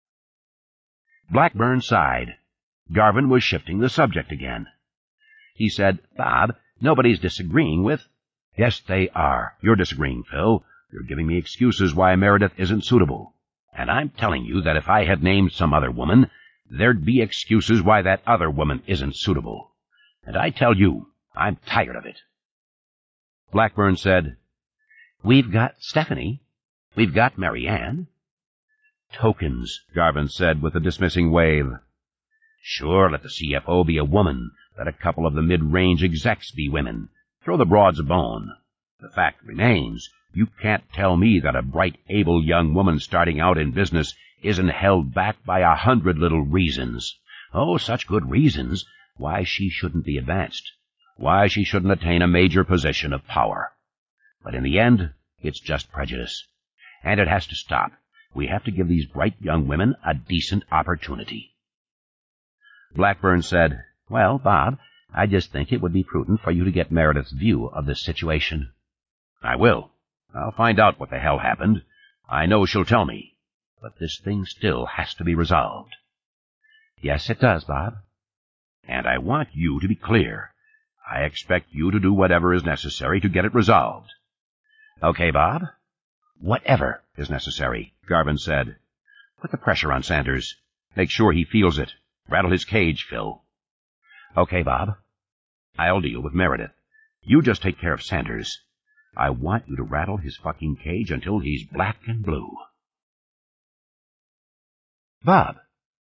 Speaker 1: Blackburn sighed. Garvin was shifting the subject again.
Speaker 2: He said, "Bob, nobody's disagreeing with—"
Speaker 1: "Yes, they are. You're disagreeing, Phil. You're giving me excuses why Meredith isn't suitable. And I'm telling you that if I had named some other woman, there'd be excuses why that other woman isn't suitable. And I tell you, I'm tired of it." Blackburn said,
Speaker 2: "We've got Stephanie. We've got Mary Ann."
Speaker 1: "Tokens," Garvin said with a dismissing wave. "Sure, let the CFO be a woman. Let a couple of the mid-range execs be women. Throw the broads a bone. The fact remains, you can't tell me that a bright, able young woman starting out in business isn't held back by 100 little reasons. Oh, such good reasons why she shouldn't be advanced, why she shouldn't attain a major position of power. But in the end, it's just prejudice. And it has to stop. We have to give these bright young women a decent opportunity." Blackburn said,
Speaker 2: "Well, Bob, I just think it would be prudent for you to get Meredith's view of this situation."
Speaker 1: "I will. I'll find out what the hell happened. I know she'll tell me. But this thing still has to be resolved."
Speaker 2: "Yes, it does, Bob."
Speaker 1: "And I want you to be clear. I expect you to do whatever is necessary to get it resolved."
Speaker 2: "Okay, Bob."
Speaker 1: "Whatever is necessary," Garvin said. "Put the pressure on Sanders. Make sure he feels it. Rattle his cage, Phil."
Speaker 2: "Okay, Bob."
Speaker 1: "I'll deal with Meredith. You just take care of Sanders. I want you to rattle his fucking cage until he's black and blue."
Speaker 2: "Bob,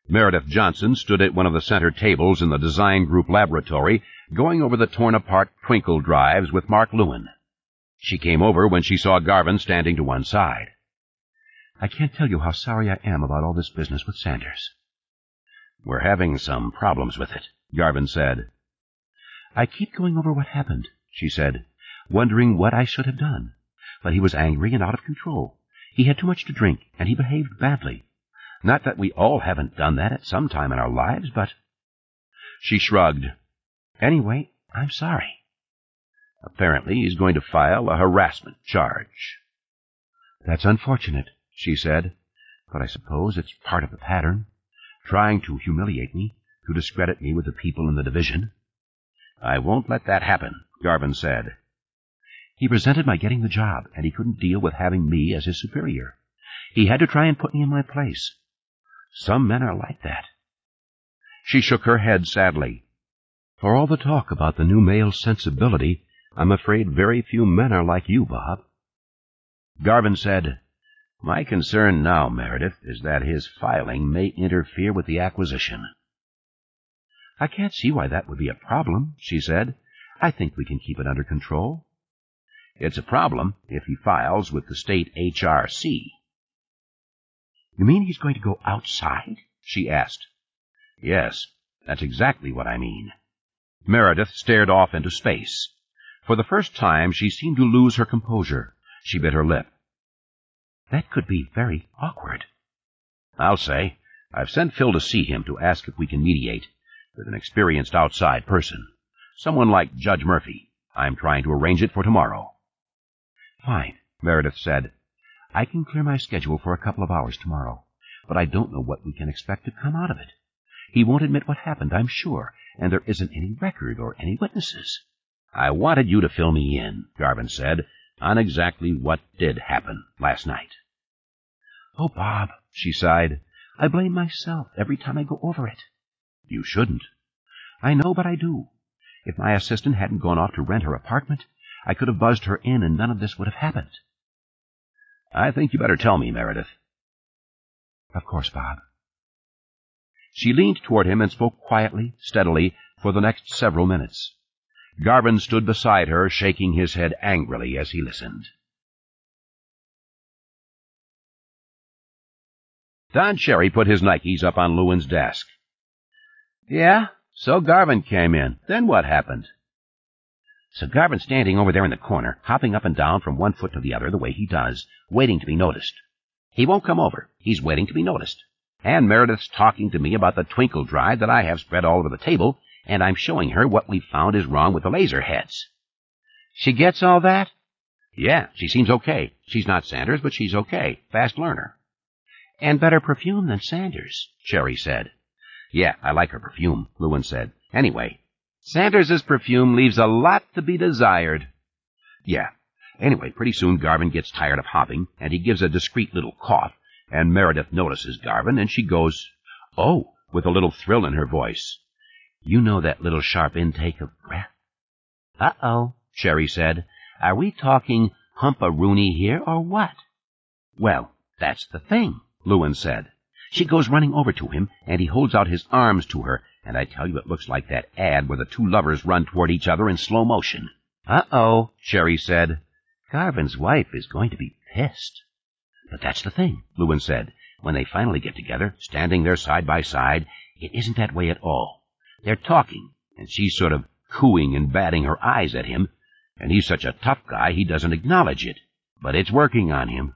Speaker 2: Meredith Johnson stood at one of the center tables in the design group laboratory, going over the torn-apart twinkle drives with Mark Lewin. She came over when she saw Garvin standing to one side.
Speaker 1: "I can't tell you how sorry I am about all this business with Sanders."
Speaker 2: "We're having some problems with it," Garvin said.
Speaker 1: "I keep going over what happened," she said, "wondering what I should have done. But he was angry and out of control. He had too much to drink, and he behaved badly. Not that we all haven't done that at some time in our lives, but—"
Speaker 2: She shrugged.
Speaker 1: "Anyway, I'm sorry."
Speaker 2: "Apparently he's going to file a harassment charge."
Speaker 1: "That's unfortunate," she said, "but I suppose it's part of the pattern. Trying to humiliate me, to discredit me with the people in the division."
Speaker 2: "I won't let that happen," Garvin said.
Speaker 1: "He resented my getting the job, and he couldn't deal with having me as his superior. He had to try and put me in my place. Some men are like that."
Speaker 2: She shook her head sadly.
Speaker 1: "For all the talk about the new male sensibility, I'm afraid very few men are like you, Bob."
Speaker 2: Garvin said, "My concern now, Meredith, is that his filing may interfere with the acquisition."
Speaker 1: "I can't see why that would be a problem," she said. "I think we can keep it under control."
Speaker 2: "It's a problem if he files with the state HRC."
Speaker 1: "You mean he's going to go outside?" she asked.
Speaker 2: "Yes, that's exactly what I mean." Meredith stared off into space. For the first time, she seemed to lose her composure. She bit her lip.
Speaker 1: "That could be very awkward."
Speaker 2: "I'll say. I've sent Phil to see him to ask if we can mediate with an experienced outside person. Someone like Judge Murphy. I'm trying to arrange it for tomorrow."
Speaker 1: "Fine," Meredith said. "I can clear my schedule for a couple of hours tomorrow, but I don't know what we can expect to come out of it. He won't admit what happened, I'm sure, and there isn't any record or any witnesses."
Speaker 2: "I wanted you to fill me in," Garvin said, "on exactly what did happen last night."
Speaker 1: "Oh, Bob," she sighed, "I blame myself every time I go over it."
Speaker 2: "You shouldn't."
Speaker 1: "I know, but I do. If my assistant hadn't gone off to rent her apartment, I could have buzzed her in and none of this would have happened."
Speaker 2: "I think you better tell me, Meredith."
Speaker 1: "Of course, Bob."
Speaker 2: She leaned toward him and spoke quietly, steadily, for the next several minutes. Garvin stood beside her, shaking his head angrily as he listened. Don Cherry put his Nikes up on Lewin's desk. "Yeah? So Garvin came in. Then what happened?" "So Garvin's standing over there in the corner, hopping up and down from one foot to the other the way he does, waiting to be noticed. He won't come over. He's waiting to be noticed. And Meredith's talking to me about the twinkle drive that I have spread all over the table, and I'm showing her what we've found is wrong with the laser heads." "She gets all that?" "Yeah, she seems okay. She's not Sanders, but she's okay. Fast learner." "And better perfume than Sanders," Cherry said. "Yeah, I like her perfume," Lewin said. "Anyway, Sanders's perfume leaves a lot to be desired." "Yeah. Anyway, pretty soon Garvin gets tired of hopping, and he gives a discreet little cough, and Meredith notices Garvin, and she goes, 'Oh,' with a little thrill in her voice. You know that little sharp intake of breath?" "Uh-oh," Cherry said. "Are we talking hump-a-rooney here, or what?" "Well, that's the thing," Lewin said. "She goes running over to him, and he holds out his arms to her, and I tell you it looks like that ad where the two lovers run toward each other in slow motion." "Uh-oh," Cherry said. "Garvin's wife is going to be pissed." "But that's the thing," Lewin said. "When they finally get together, standing there side by side, it isn't that way at all. They're talking, and she's sort of cooing and batting her eyes at him, and he's such a tough guy he doesn't acknowledge it. But it's working on him."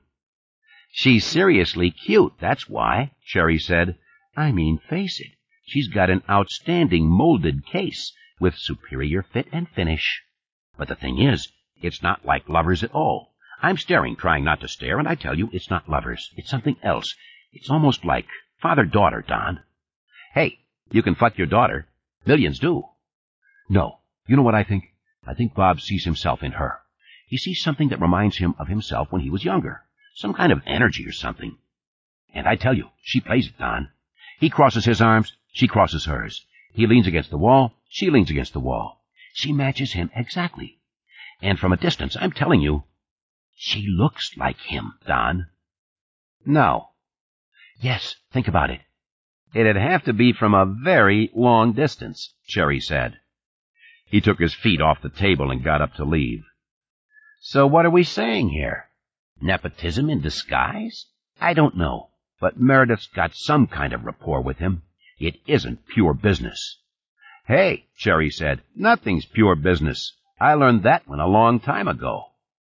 Speaker 2: "She's seriously cute, that's why," Cherry said. "I mean, face it, she's got an outstanding molded case, with superior fit and finish. But the thing is, it's not like lovers at all. I'm staring, trying not to stare, and I tell you, it's not lovers. It's something else. It's almost like father-daughter, Don. Hey, you can fuck your daughter. Millions do." "No. You know what I think? I think Bob sees himself in her. He sees something that reminds him of himself when he was younger. Some kind of energy or something. And I tell you, she plays it, Don. He crosses his arms, she crosses hers. He leans against the wall, she leans against the wall. She matches him exactly. And from a distance, I'm telling you, she looks like him, Don." "No." "Yes, think about it. It'd have to be from a very long distance, Cherry said. He took his feet off the table and got up to leave. So what are we saying here? Nepotism in disguise? I don't know, but Meredith's got some kind of rapport with him. It isn't pure business. Hey, Cherry said, nothing's pure business. I learned that one a long time ago.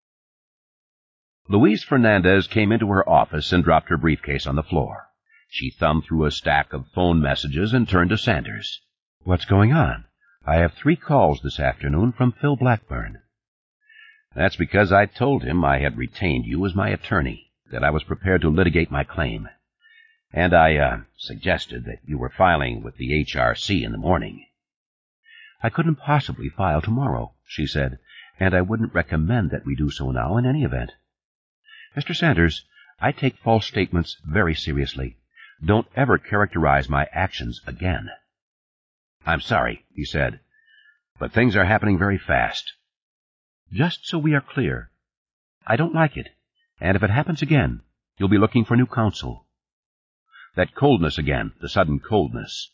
Speaker 2: Louise Fernandez came into her office and dropped her briefcase on the floor. She thumbed through a stack of phone messages and turned to Sanders. What's going on? I have 3 calls this afternoon from Phil Blackburn. That's because I told him I had retained you as my attorney, that I was prepared to litigate my claim. And I suggested that you were filing with the HRC in the morning. I couldn't possibly file tomorrow, she said, and I wouldn't recommend that we do so now in any event. Mr. Sanders, I take false statements very seriously. Don't ever characterize my actions again. I'm sorry, he said, but things are happening very fast. Just so we are clear, I don't like it, and if it happens again, you'll be looking for new counsel. That coldness again, the sudden coldness.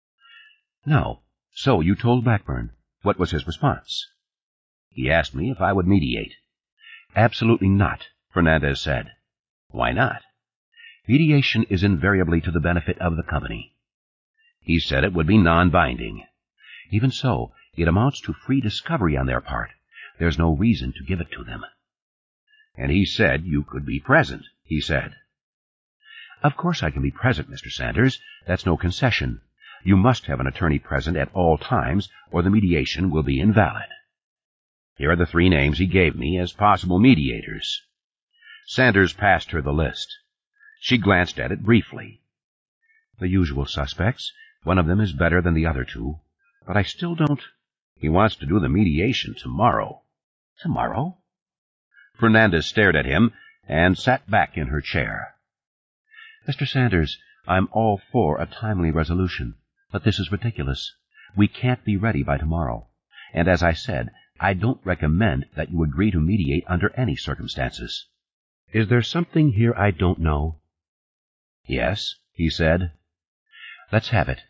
Speaker 2: No. So you told Blackburn. What was his response? He asked me if I would mediate. Absolutely not, Fernandez said. Why not? Mediation is invariably to the benefit of the company. He said it would be non-binding. Even so, it amounts to free discovery on their part. There's no reason to give it to them. And he said you could be present, he said. Of course I can be present, Mr. Sanders. That's no concession. You must have an attorney present at all times, or the mediation will be invalid. Here are the 3 names he gave me as possible mediators. Sanders passed her the list. She glanced at it briefly. The usual suspects. One of them is better than the other 2, but I still don't... He wants to do the mediation tomorrow. Tomorrow? Fernandez stared at him and sat back in her chair. Mr. Sanders, I'm all for a timely resolution, but this is ridiculous. We can't be ready by tomorrow. And as I said, I don't recommend that you agree to mediate under any circumstances. Is there something here I don't know? Yes, he said. Let's have it.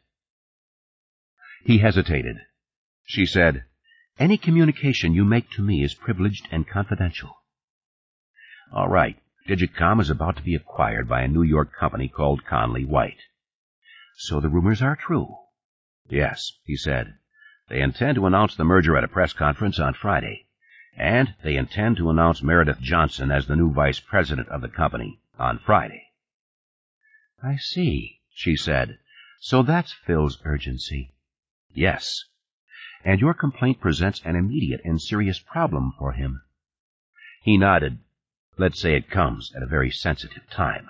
Speaker 2: He hesitated. She said, any communication you make to me is privileged and confidential. All right. Digicom is about to be acquired by a New York company called Conley White. So the rumors are true? Yes, he said. They intend to announce the merger at a press conference on Friday, and they intend to announce Meredith Johnson as the new vice president of the company on Friday. I see, she said. So that's Phil's urgency. Yes. And your complaint presents an immediate and serious problem for him. He nodded. Let's say it comes at a very sensitive time.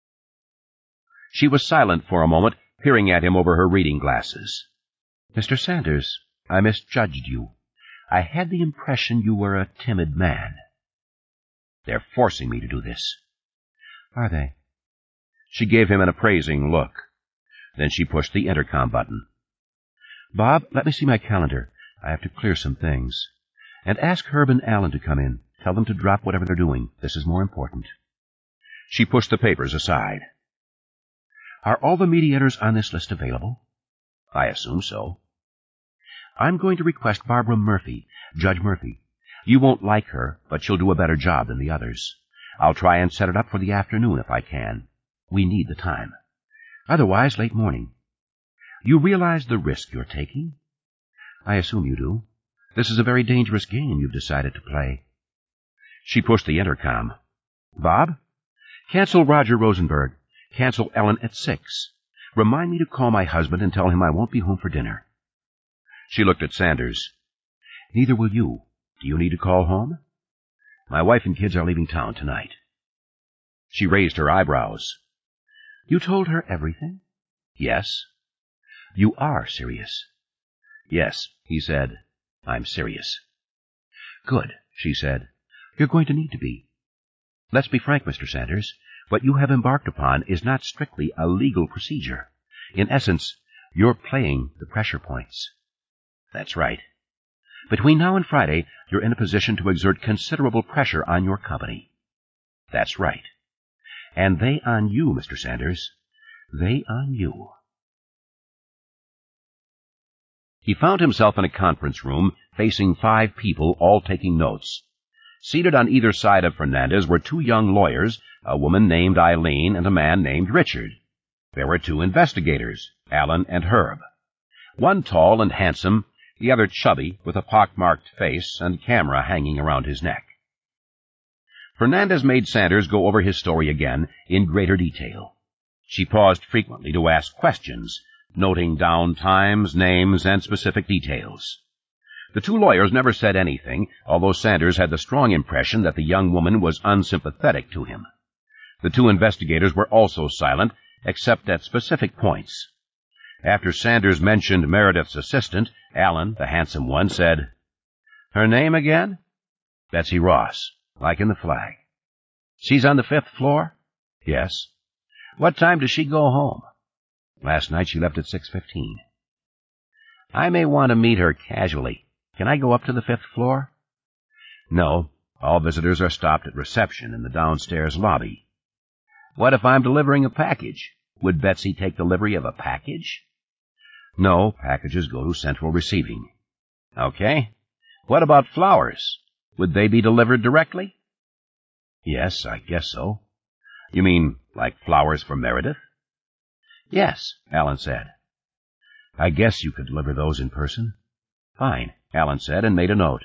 Speaker 2: She was silent for a moment, peering at him over her reading glasses. Mr. Sanders, I misjudged you. I had the impression you were a timid man. They're forcing me to do this. Are they? She gave him an appraising look. Then she pushed the intercom button. Bob, let me see my calendar. I have to clear some things. And ask Herb and Alan to come in. Tell them to drop whatever they're doing. This is more important. She pushed the papers aside. Are all the mediators on this list available? I assume so. I'm going to request Barbara Murphy, Judge Murphy. You won't like her, but she'll do a better job than the others. I'll try and set it up for the afternoon if I can. We need the time. Otherwise, late morning. You realize the risk you're taking? I assume you do. This is a very dangerous game you've decided to play. She pushed the intercom. Bob? Cancel Roger Rosenberg. Cancel Ellen at 6. Remind me to call my husband and tell him I won't be home for dinner. She looked at Sanders. Neither will you. Do you need to call home? My wife and kids are leaving town tonight. She raised her eyebrows. You told her everything? Yes. You are serious? Yes, he said. I'm serious. Good, she said. You're going to need to be. Let's be frank, Mr. Sanders. What you have embarked upon is not strictly a legal procedure. In essence, you're playing the pressure points. That's right. Between now and Friday, you're in a position to exert considerable pressure on your company. That's right. And they on you, Mr. Sanders. They on you. He found himself in a conference room facing 5 people, all taking notes. Seated on either side of Fernandez were 2 young lawyers, a woman named Eileen and a man named Richard. There were 2 investigators, Allen and Herb. One tall and handsome, the other chubby, with a pockmarked face and camera hanging around his neck. Fernandez made Sanders go over his story again in greater detail. She paused frequently to ask questions, noting down times, names, and specific details. The 2 lawyers never said anything, although Sanders had the strong impression that the young woman was unsympathetic to him. The 2 investigators were also silent, except at specific points. After Sanders mentioned Meredith's assistant, Allen, the handsome one, said, "Her name again?" "Betsy Ross, like in the flag." "She's on the 5th floor?" "Yes." "What time does she go home?" "Last night she left at 6:15. "I may want to meet her casually. Can I go up to the 5th floor?" "No. All visitors are stopped at reception in the downstairs lobby." "What if I'm delivering a package? Would Betsy take delivery of a package?" "No, packages go to central receiving." "Okay. What about flowers? Would they be delivered directly?" "Yes, I guess so." "You mean like flowers for Meredith?" "Yes," Allen said. "I guess you could deliver those in person." "Fine," Allen said, and made a note.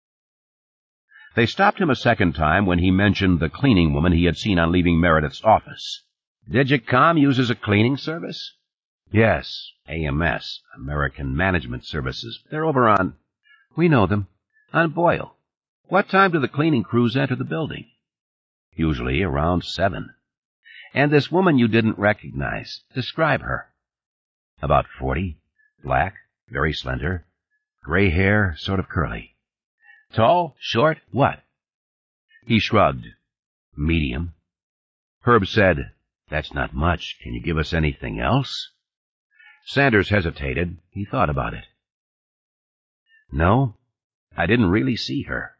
Speaker 2: They stopped him a second time when he mentioned the cleaning woman he had seen on leaving Meredith's office. "Digicom uses a cleaning service?" "Yes, AMS, American Management Services. They're over on—" "We know them. On Boyle. What time do the cleaning crews enter the building?" "Usually around 7. "And this woman you didn't recognize, describe her." "About 40, black, very slender, gray hair, sort of curly." "Tall, short, what?" He shrugged. "Medium." Herb said, "That's not much. Can you give us anything else?" Sanders hesitated. He thought about it. "No, I didn't really see her."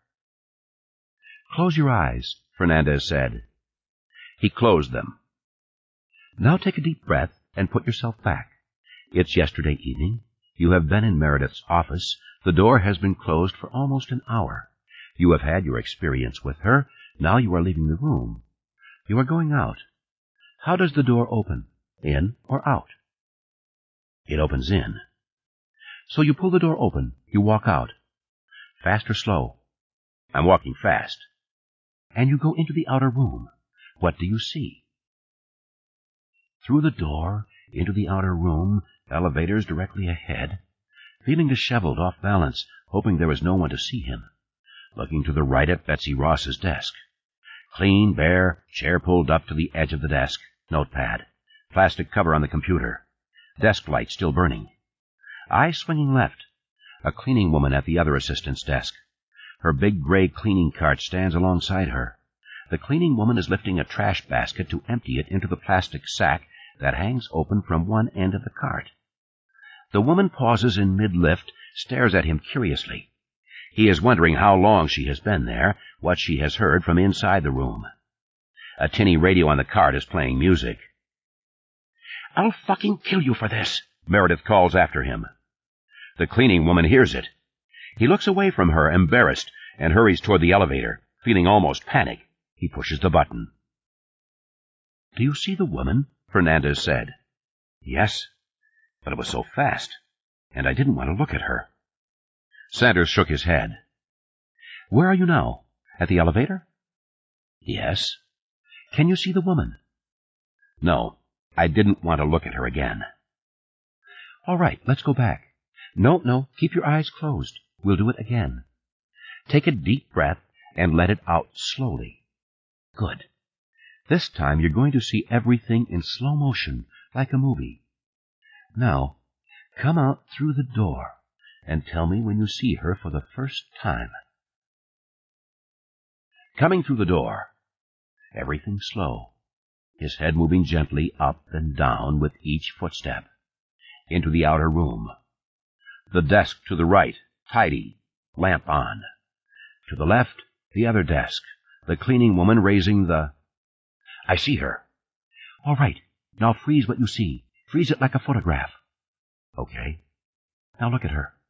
Speaker 2: "Close your eyes," Fernandez said. He closed them. "Now take a deep breath and put yourself back. It's yesterday evening. You have been in Meredith's office. The door has been closed for almost an hour. You have had your experience with her. Now you are leaving the room. You are going out. How does the door open? In or out?" "It opens in." "So you pull the door open. You walk out. Fast or slow?" "I'm walking fast." "And you go into the outer room. What do you see?" Through the door, into the outer room, elevators directly ahead. Feeling disheveled, off balance, hoping there was no one to see him. Looking to the right at Betsy Ross's desk. Clean, bare, chair pulled up to the edge of the desk. Notepad. Plastic cover on the computer. Desk light still burning. Eye swinging left. A cleaning woman at the other assistant's desk. Her big gray cleaning cart stands alongside her. The cleaning woman is lifting a trash basket to empty it into the plastic sack that hangs open from one end of the cart. The woman pauses in mid-lift, stares at him curiously. He is wondering how long she has been there, what she has heard from inside the room. A tinny radio on the cart is playing music. "I'll fucking kill you for this," Meredith calls after him. The cleaning woman hears it. He looks away from her, embarrassed, and hurries toward the elevator, feeling almost panic. He pushes the button. "Do you see the woman?" Fernandez said. "Yes, but it was so fast, and I didn't want to look at her." Sanders shook his head. "Where are you now? At the elevator?" "Yes." "Can you see the woman?" "No, I didn't want to look at her again." "All right, let's go back. No, keep your eyes closed. We'll do it again. Take a deep breath and let it out slowly. Good. This time you're going to see everything in slow motion, like a movie. Now, come out through the door and tell me when you see her for the first time." Coming through the door. Everything slow. His head moving gently up and down with each footstep. Into the outer room. The desk to the right, tidy, lamp on. To the left, the other desk, the cleaning woman raising the... "I see her." "All right, now freeze what you see. Freeze it like a photograph." "Okay. Now look at her.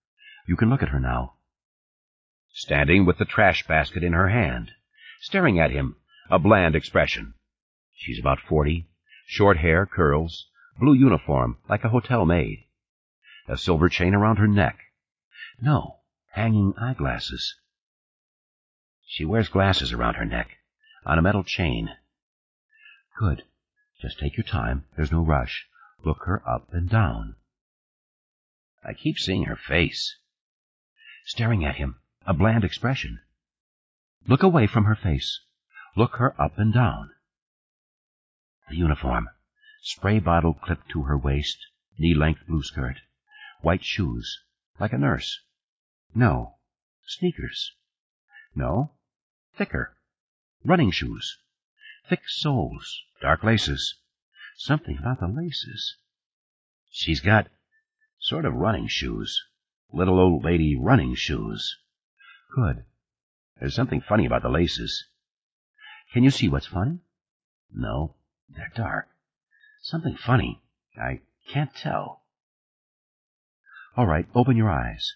Speaker 2: You can look at her now. Standing with the trash basket in her hand, staring at him, a bland expression. She's about 40, short hair, curls, blue uniform like a hotel maid. A silver chain around her neck. No, hanging eyeglasses. She wears glasses around her neck, on a metal chain. Good. Just take your time. There's no rush. Look her up and down. I keep seeing her face. Staring at him, a bland expression. Look away from her face. Look her up and down. The uniform. Spray bottle clipped to her waist, knee-length blue skirt. White shoes, like a nurse. No, sneakers. No, thicker. Running shoes. Thick soles, dark laces. Something about the laces. She's got sort of running shoes. Little old lady running shoes. Good. There's something funny about the laces. Can you see what's funny? No, they're dark. Something funny. I can't tell. All right, open your eyes.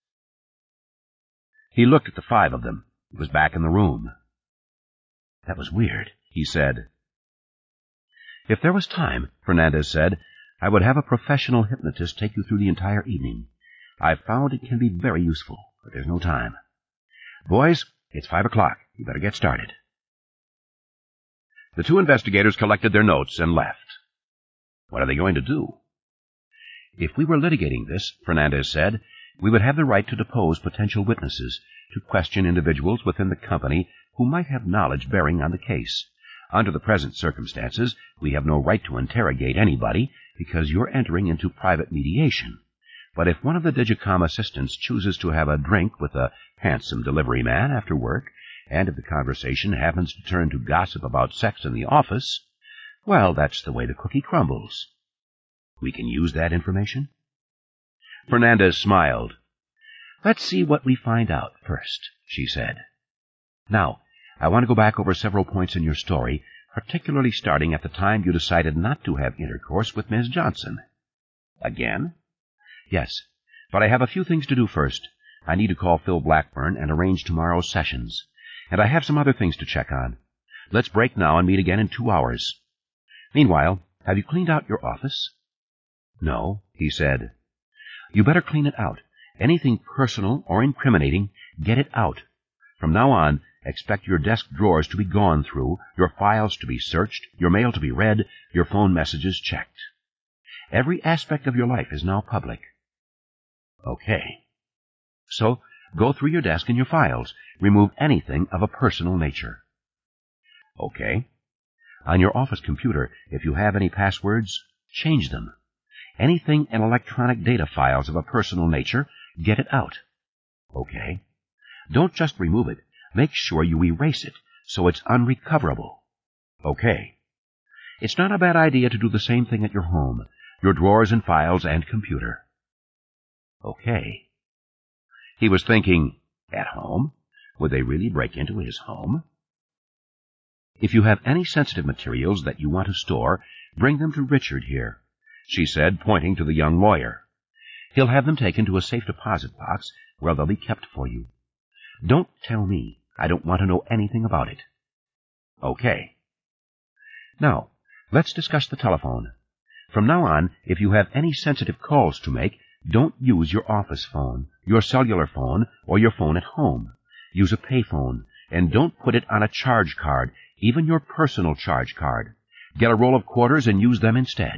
Speaker 2: He looked at the 5 of them. He was back in the room. That was weird, he said. If there was time, Fernandez said, I would have a professional hypnotist take you through the entire evening. I've found it can be very useful, but there's no time. Boys, it's 5 o'clock. You better get started. The 2 investigators collected their notes and left. What are they going to do? If we were litigating this, Fernandez said, we would have the right to depose potential witnesses, to question individuals within the company who might have knowledge bearing on the case. Under the present circumstances, we have no right to interrogate anybody because you're entering into private mediation. But if one of the Digicom assistants chooses to have a drink with a handsome delivery man after work, and if the conversation happens to turn to gossip about sex in the office, well, that's the way the cookie crumbles. We can use that information? Fernandez smiled. Let's see what we find out first, she said. Now, I want to go back over several points in your story, particularly starting at the time you decided not to have intercourse with Ms. Johnson. Again? Yes, but I have a few things to do first. I need to call Phil Blackburn and arrange tomorrow's sessions. And I have some other things to check on. Let's break now and meet again in 2 hours. Meanwhile, have you cleaned out your office? No, he said. You better clean it out. Anything personal or incriminating, get it out. From now on, expect your desk drawers to be gone through, your files to be searched, your mail to be read, your phone messages checked. Every aspect of your life is now public. Okay. So, go through your desk and your files. Remove anything of a personal nature. Okay. On your office computer, if you have any passwords, change them. Anything in electronic data files of a personal nature, get it out. Okay. Don't just remove it. Make sure you erase it, so it's unrecoverable. Okay. It's not a bad idea to do the same thing at your home, your drawers and files and computer. Okay. He was thinking, at home? Would they really break into his home? If you have any sensitive materials that you want to store, bring them to Richard here, she said, pointing to the young lawyer. He'll have them taken to a safe deposit box where they'll be kept for you. Don't tell me. I don't want to know anything about it. Okay. Now, let's discuss the telephone. From now on, if you have any sensitive calls to make, don't use your office phone, your cellular phone, or your phone at home. Use a payphone, and don't put it on a charge card, even your personal charge card. Get a roll of quarters and use them instead.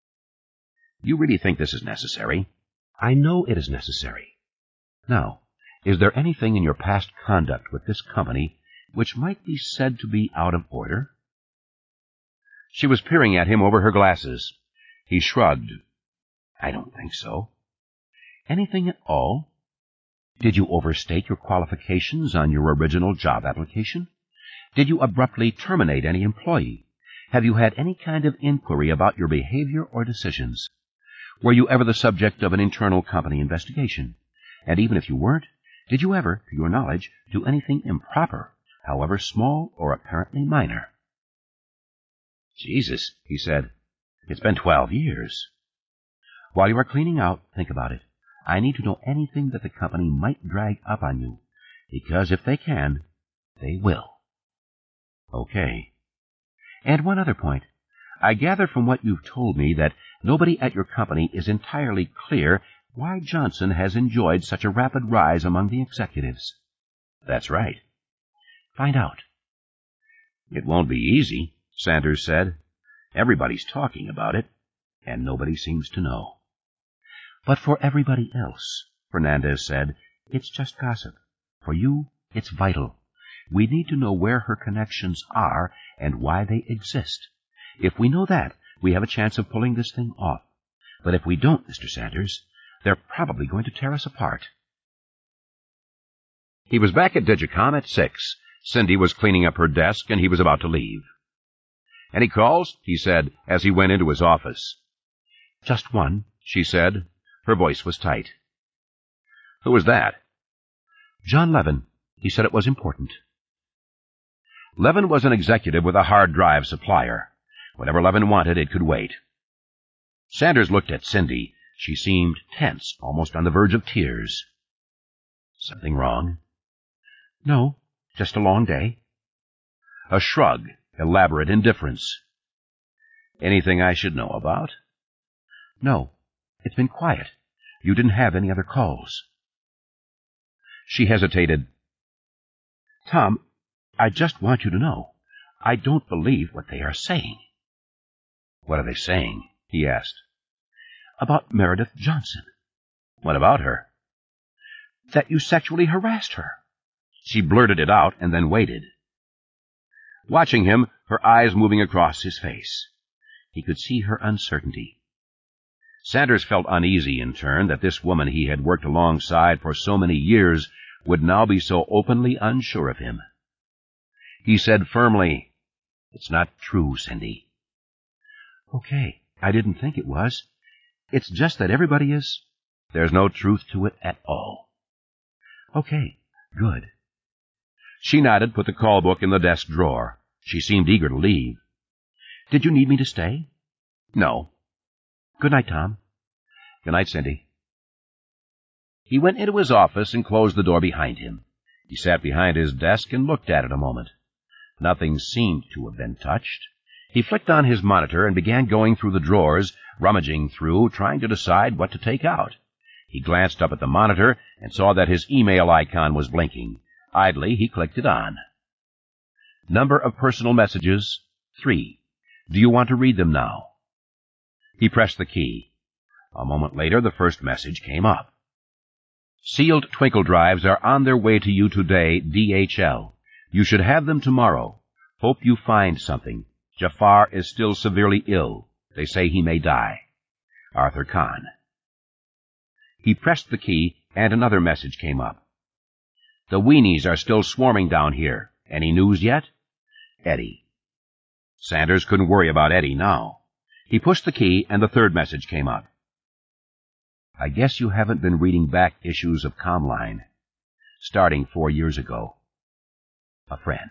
Speaker 2: You really think this is necessary? I know it is necessary. Now, is there anything in your past conduct with this company which might be said to be out of order? She was peering at him over her glasses. He shrugged. I don't think so. Anything at all? Did you overstate your qualifications on your original job application? Did you abruptly terminate any employee? Have you had any kind of inquiry about your behavior or decisions? Were you ever the subject of an internal company investigation? And even if you weren't, did you ever, to your knowledge, do anything improper, however small or apparently minor? Jesus, he said. It's been 12 years. While you are cleaning out, think about it. I need to know anything that the company might drag up on you, because if they can, they will.
Speaker 1: Okay.
Speaker 2: And one other point. I gather from what you've told me that nobody at your company is entirely clear why Johnson has enjoyed such a rapid rise among the executives.
Speaker 1: That's right.
Speaker 2: Find out.
Speaker 1: It won't be easy, Sanders said. Everybody's talking about it, and nobody seems to know.
Speaker 2: But for everybody else, Fernandez said, it's just gossip. For you, it's vital. We need to know where her connections are and why they exist. If we know that, we have a chance of pulling this thing off. But if we don't, Mr. Sanders, they're probably going to tear us apart.
Speaker 1: He was back at Digicom at 6. Cindy was cleaning up her desk, and he was about to leave. "Any calls?" he said, as he went into his office.
Speaker 2: "Just one," she said. Her voice was tight.
Speaker 1: "Who was that?"
Speaker 2: "John Levin. He said it was important."
Speaker 1: Levin was an executive with a hard drive supplier. Whatever Levin wanted, it could wait. Sanders looked at Cindy. She seemed tense, almost on the verge of tears. "Something wrong?"
Speaker 2: "No, just a long day."
Speaker 1: A shrug, elaborate indifference. "Anything I should know about?"
Speaker 2: "No, it's been quiet. You didn't have any other calls."
Speaker 1: She hesitated.
Speaker 2: "Tom, I just want you to know, I don't believe what they are saying."
Speaker 1: "What are they saying?" he asked.
Speaker 2: "About Meredith Johnson."
Speaker 1: "What about her?"
Speaker 2: "That you sexually harassed her."
Speaker 1: She blurted it out and then waited. Watching him, her eyes moving across his face. He could see her uncertainty. Sanders felt uneasy in turn that this woman he had worked alongside for so many years would now be so openly unsure of him. He said firmly, "It's not true, Cindy."
Speaker 2: "Okay, I didn't think it was. It's just that everybody is—"
Speaker 1: "There's no truth to it at all."
Speaker 2: "Okay, good."
Speaker 1: She nodded, put the call book in the desk drawer. She seemed eager to leave.
Speaker 2: "Did you need me to stay?"
Speaker 1: "No."
Speaker 2: "Good night, Tom."
Speaker 1: "Good night, Cindy." He went into his office and closed the door behind him. He sat behind his desk and looked at it a moment. Nothing seemed to have been touched. He flicked on his monitor and began going through the drawers, rummaging through, trying to decide what to take out. He glanced up at the monitor and saw that his email icon was blinking. Idly, he clicked it on. Number of personal messages, 3. Do you want to read them now? He pressed the key. A moment later, the first message came up. Sealed twinkle drives are on their way to you today, DHL. You should have them tomorrow. Hope you find something. Jafar is still severely ill. They say he may die. Arthur Kahn. He pressed the key, and another message came up. The weenies are still swarming down here. Any news yet? Eddie. Sanders couldn't worry about Eddie now. He pushed the key, and the third message came up. I guess you haven't been reading back issues of Comline. Starting 4 years ago. A friend.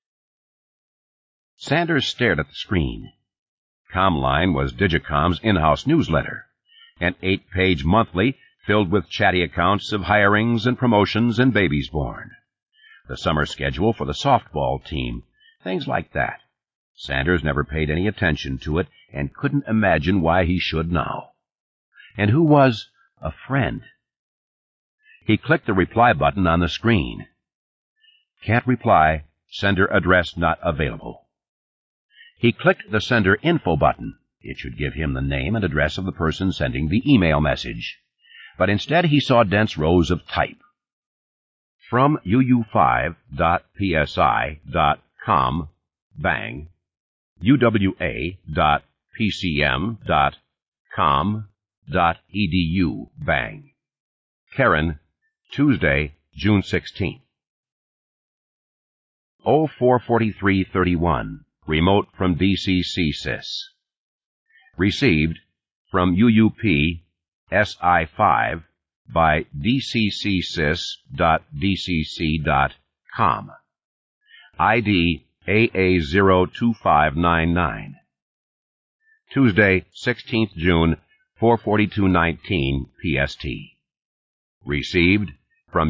Speaker 1: Sanders stared at the screen. Comline was Digicom's in-house newsletter, an 8-page monthly filled with chatty accounts of hirings and promotions and babies born. The summer schedule for the softball team, things like that. Sanders never paid any attention to it and couldn't imagine why he should now. And who was a friend? He clicked the reply button on the screen. Can't reply. Sender address not available. He clicked the sender info button. It should give him the name and address of the person sending the email message. But instead he saw dense rows of type. From uu5.psi.com, bang, uwa.pcm.com.edu, bang. Karen, Tuesday, June 16th. 044331, remote from DCCSys. Received from UUP SI5 by dccsys.dcc.com. ID AA02599. Tuesday, 16th June, 4:42:19 PST. Received from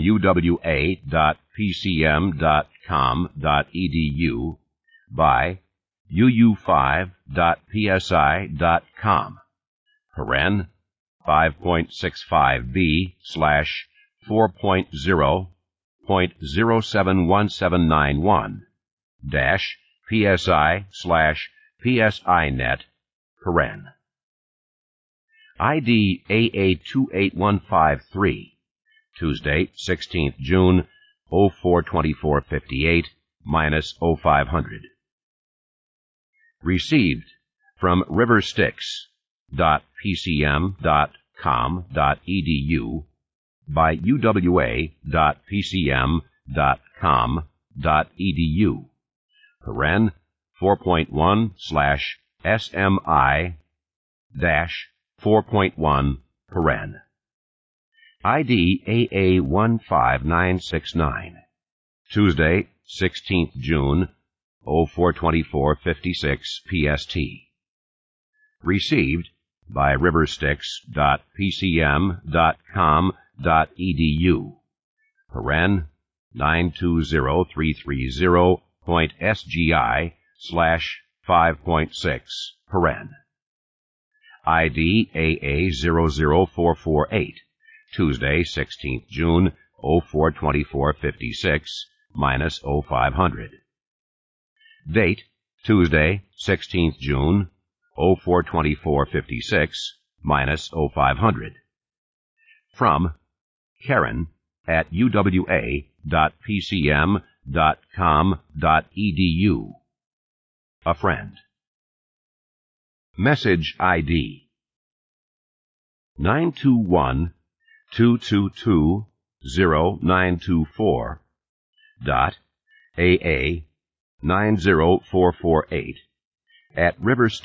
Speaker 1: uwa.pcm.com.edu by uu5.psi.com, paren 5.65b/4.0.071791 dash psi/psinet, paren. ID AA28153, Tuesday, 16th June, 042458 minus 0500. Received from riverstyx.pcm.com.edu by uwa.pcm.com.edu, paren 4.1/SMI-4.1, paren. ID AA15969, Tuesday, 16th June, 042456 PST. Received by riverstyx.pcm.com.edu, paren 920330.SGI/5.6, paren. ID AA00448, Tuesday, 16th June, 042456 minus 0500. Date, Tuesday, 16th June, 042456 minus 0500. From Karen at uwa.pcm.com.edu. A friend. Message ID 921-222-0924 dot AA 90448 at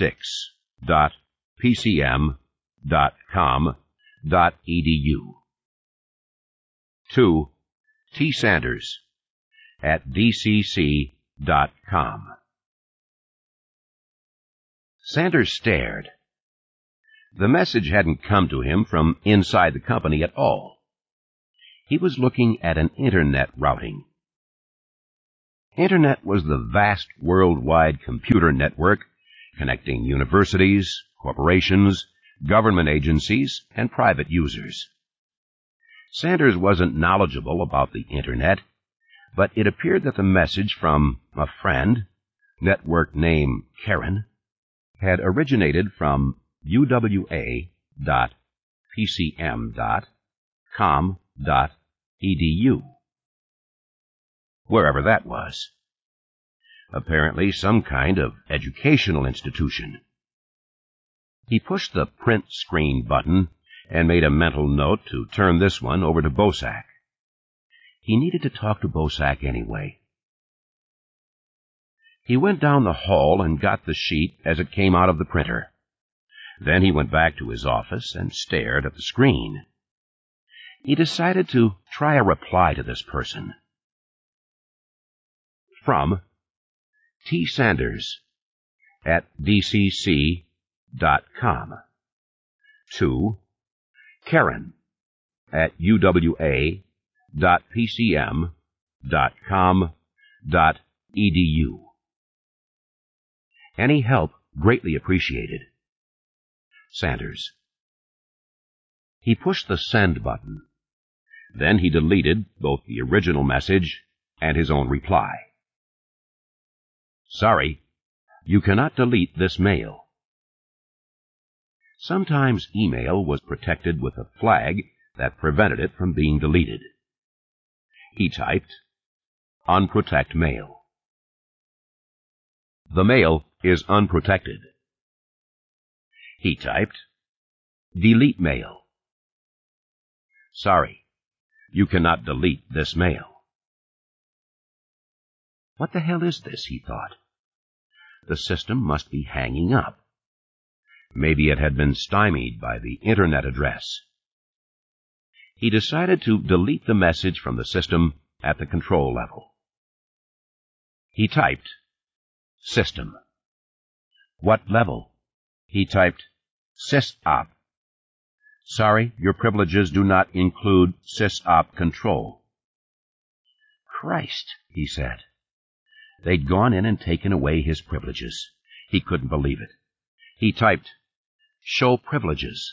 Speaker 1: riverstyx.pcm.com.edu. 2. T. Sanders at dcc.com. Sanders stared. The message hadn't come to him from inside the company at all. He was looking at an Internet routing. Internet was the vast worldwide computer network connecting universities, corporations, government agencies, and private users. Sanders wasn't knowledgeable about the Internet, but it appeared that the message from a friend, network name Karen, had originated from uwa.pcm.com.edu, wherever that was. Apparently some kind of educational institution. He pushed the print screen button and made a mental note to turn this one over to Bosak. He needed to talk to Bosak anyway. He went down the hall and got the sheet as it came out of the printer. Then he went back to his office and stared at the screen. He decided to try a reply to this person. From T. Sanders at dcc.com to Karen at uwa.pcm.com.edu. Any help greatly appreciated. Sanders. He pushed the send button. Then he deleted both the original message and his own reply. Sorry, you cannot delete this mail. Sometimes email was protected with a flag that prevented it from being deleted. He typed, Unprotect mail. The mail is unprotected. He typed, Delete mail. Sorry, you cannot delete this mail. What the hell is this, he thought. The system must be hanging up. Maybe it had been stymied by the Internet address. He decided to delete the message from the system at the control level. He typed, System. What level? He typed, SysOp.
Speaker 2: Sorry, your privileges do not include sys-op control. Christ, he said. They'd gone in and taken away his privileges. He couldn't believe it. He typed, "Show privileges."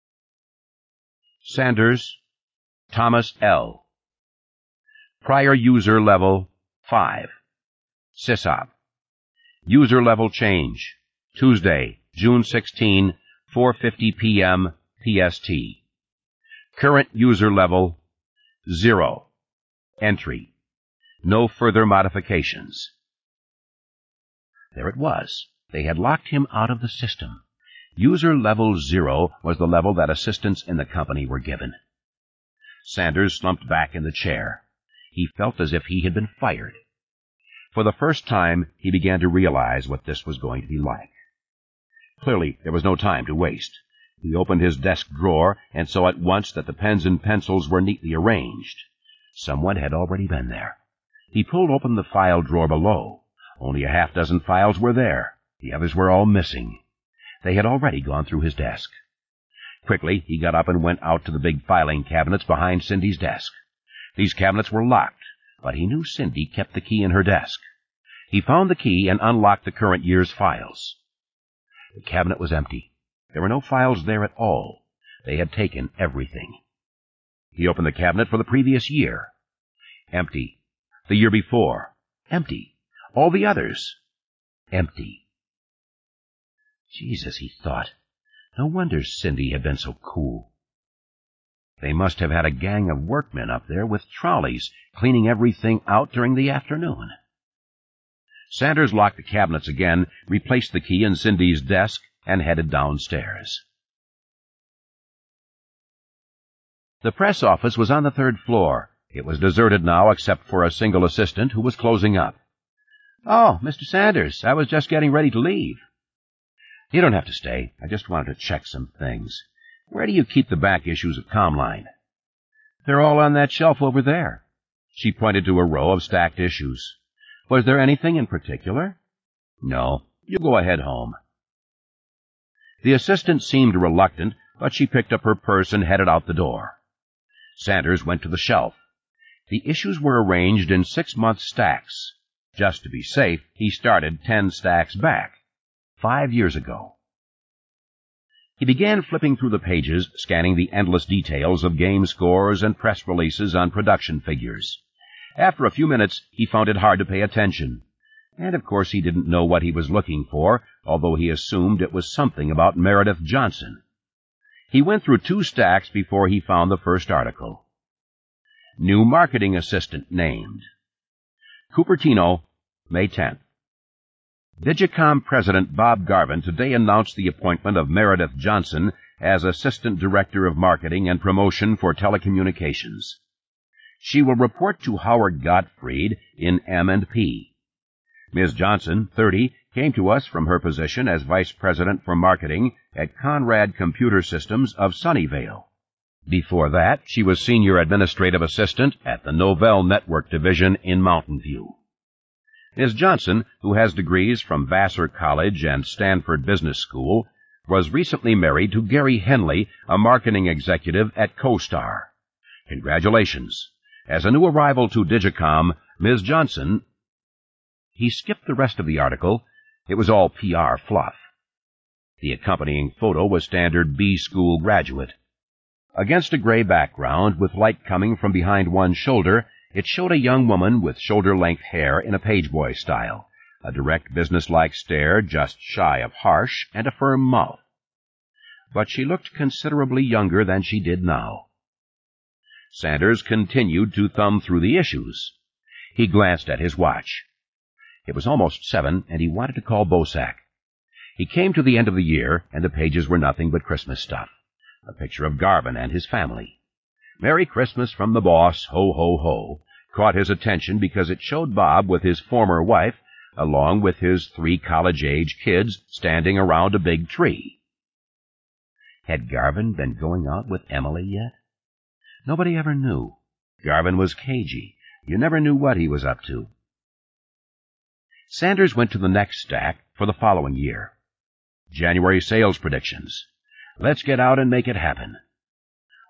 Speaker 2: Sanders, Thomas L. Prior user level 5. sysop. User level change. Tuesday, June 16, 4:50 p.m. PST. Current user level 0. Entry. No further modifications. There it was. They had locked him out of the system. User level 0 was the level that assistants in the company were given. Sanders slumped back in the chair. He felt as if he had been fired. For the first time, he began to realize what this was going to be like. Clearly, there was no time to waste. He opened his desk drawer and saw at once that the pens and pencils were neatly arranged. Someone had already been there. He pulled open the file drawer below. Only a half-dozen files were there. The others were all missing. They had already gone through his desk. Quickly, he got up and went out to the big filing cabinets behind Cindy's desk. These cabinets were locked, but he knew Cindy kept the key in her desk. He found the key and unlocked the current year's files. The cabinet was empty. There were no files there at all. They had taken everything. He opened the cabinet for the previous year. Empty. The year before. Empty. All the others. Empty. Jesus, he thought. No wonder Cindy had been so cool. They must have had a gang of workmen up there with trolleys, cleaning everything out during the afternoon. Sanders locked the cabinets again, replaced the key in Cindy's desk, and headed downstairs. The press office was on the 3rd floor. It was deserted now except for a single assistant who was closing up. "Oh, Mr. Sanders, I was just getting ready to leave." "You don't have to stay. I just wanted to check some things. Where do you keep the back issues of Comline?" "They're all on that shelf over there." She pointed to a row of stacked issues. "Was there anything in particular?" "No. You go ahead home." The assistant seemed reluctant, but she picked up her purse and headed out the door. Sanders went to the shelf. The issues were arranged in 6-month stacks. Just to be safe, he started 10 stacks back, 5 years ago. He began flipping through the pages, scanning the endless details of game scores and press releases on production figures. After a few minutes, he found it hard to pay attention. And of course he didn't know what he was looking for, although he assumed it was something about Meredith Johnson. He went through 2 stacks before he found the first article. New marketing assistant named. Cupertino, May 10th. Digicom President Bob Garvin today announced the appointment of Meredith Johnson as Assistant Director of Marketing and Promotion for Telecommunications. She will report to Howard Gottfried in M&P. Ms. Johnson, 30, came to us from her position as Vice President for Marketing at Conrad Computer Systems of Sunnyvale. Before that, she was Senior Administrative Assistant at the Novell Network Division in Mountain View. Ms. Johnson, who has degrees from Vassar College and Stanford Business School, was recently married to Gary Henley, a marketing executive at CoStar. Congratulations. As a new arrival to Digicom, Ms. Johnson... He skipped the rest of the article. It was all PR fluff. The accompanying photo was standard B-school graduate. Against a gray background, with light coming from behind one shoulder, it showed a young woman with shoulder-length hair in a pageboy style, a direct businesslike stare just shy of harsh, and a firm mouth. But she looked considerably younger than she did now. Sanders continued to thumb through the issues. He glanced at his watch. It was almost 7, and he wanted to call Bosack. He came to the end of the year, and the pages were nothing but Christmas stuff. A picture of Garvin and his family. "Merry Christmas from the boss, ho, ho, ho," caught his attention because it showed Bob with his former wife, along with his 3 college-age kids standing around a big tree. Had Garvin been going out with Emily yet? Nobody ever knew. Garvin was cagey. You never knew what he was up to. Sanders went to the next stack for the following year. January sales predictions. Let's get out and make it happen.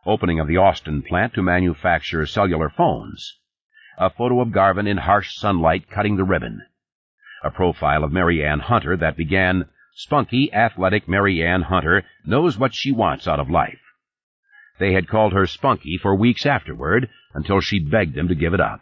Speaker 2: Opening of the Austin plant to manufacture cellular phones. A photo of Garvin in harsh sunlight cutting the ribbon. A profile of Mary Ann Hunter that began, "Spunky, athletic Mary Ann Hunter knows what she wants out of life." They had called her Spunky for weeks afterward, until she begged them to give it up.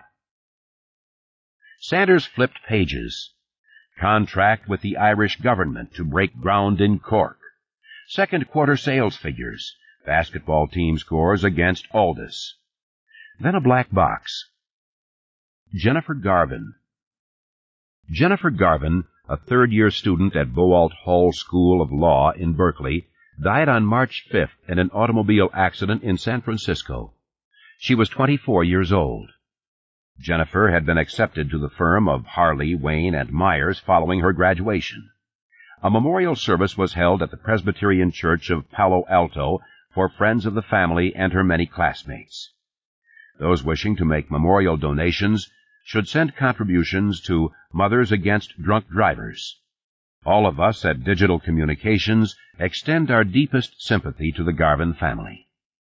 Speaker 2: Sanders flipped pages. Contract with the Irish government to break ground in Cork. Second quarter sales figures. Basketball team scores against Aldous. Then a black box. Jennifer Garvin. Jennifer Garvin, a third-year student at Boalt Hall School of Law in Berkeley, died on March 5th in an automobile accident in San Francisco. She was 24 years old. Jennifer had been accepted to the firm of Harley, Wayne, and Myers following her graduation. A memorial service was held at the Presbyterian Church of Palo Alto for friends of the family and her many classmates. Those wishing to make memorial donations should send contributions to Mothers Against Drunk Drivers. All of us at Digital Communications extend our deepest sympathy to the Garvin family.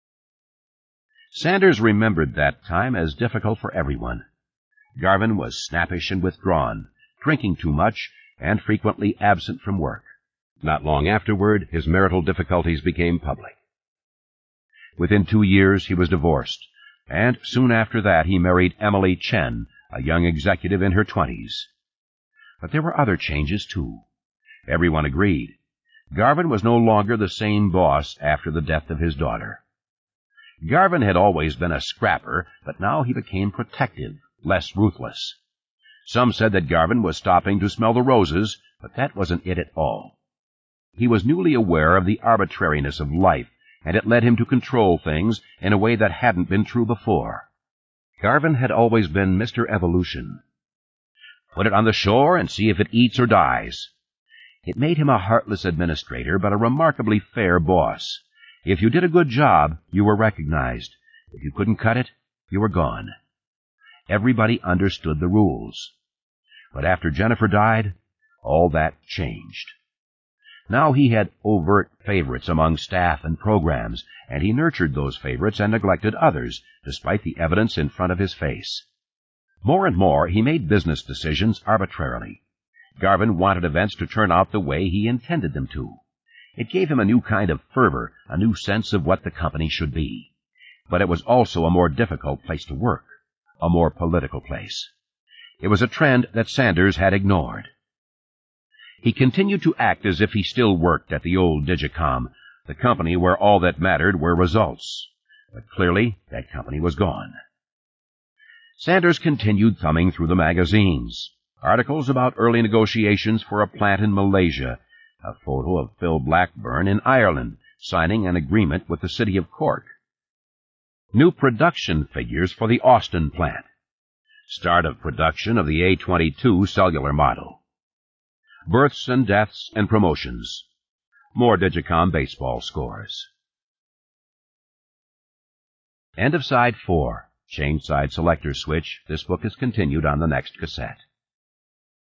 Speaker 2: Sanders remembered that time as difficult for everyone. Garvin was snappish and withdrawn, drinking too much, and frequently absent from work. Not long afterward, his marital difficulties became public. Within 2 years, he was divorced, and soon after that he married Emily Chen, a young executive in her 20s. But there were other changes, too. Everyone agreed. Garvin was no longer the same boss after the death of his daughter. Garvin had always been a scrapper, but now he became protective, less ruthless. Some said that Garvin was stopping to smell the roses, but that wasn't it at all. He was newly aware of the arbitrariness of life, and it led him to control things in a way that hadn't been true before. Garvin had always been Mr. Evolution. Put it on the shore and see if it eats or dies. It made him a heartless administrator, but a remarkably fair boss. If you did a good job, you were recognized. If you couldn't cut it, you were gone. Everybody understood the rules. But after Jennifer died, all that changed. Now he had overt favorites among staff and programs, and he nurtured those favorites and neglected others, despite the evidence in front of his face. More and more, he made business decisions arbitrarily. Garvin wanted events to turn out the way he intended them to. It gave him a new kind of fervor, a new sense of what the company should be. But it was also a more difficult place to work, a more political place. It was a trend that Sanders had ignored. He continued to act as if he still worked at the old Digicom, the company where all that mattered were results. But clearly, that company was gone. Sanders continued thumbing through the magazines. Articles about early negotiations for a plant in Malaysia, a photo of Phil Blackburn in Ireland, signing an agreement with the city of Cork. New production figures for the Austin plant. Start of production of the A-22 cellular model. Births and deaths and promotions. More Digicom baseball scores. End of Side 4. Change side selector switch. This book is continued on the next cassette.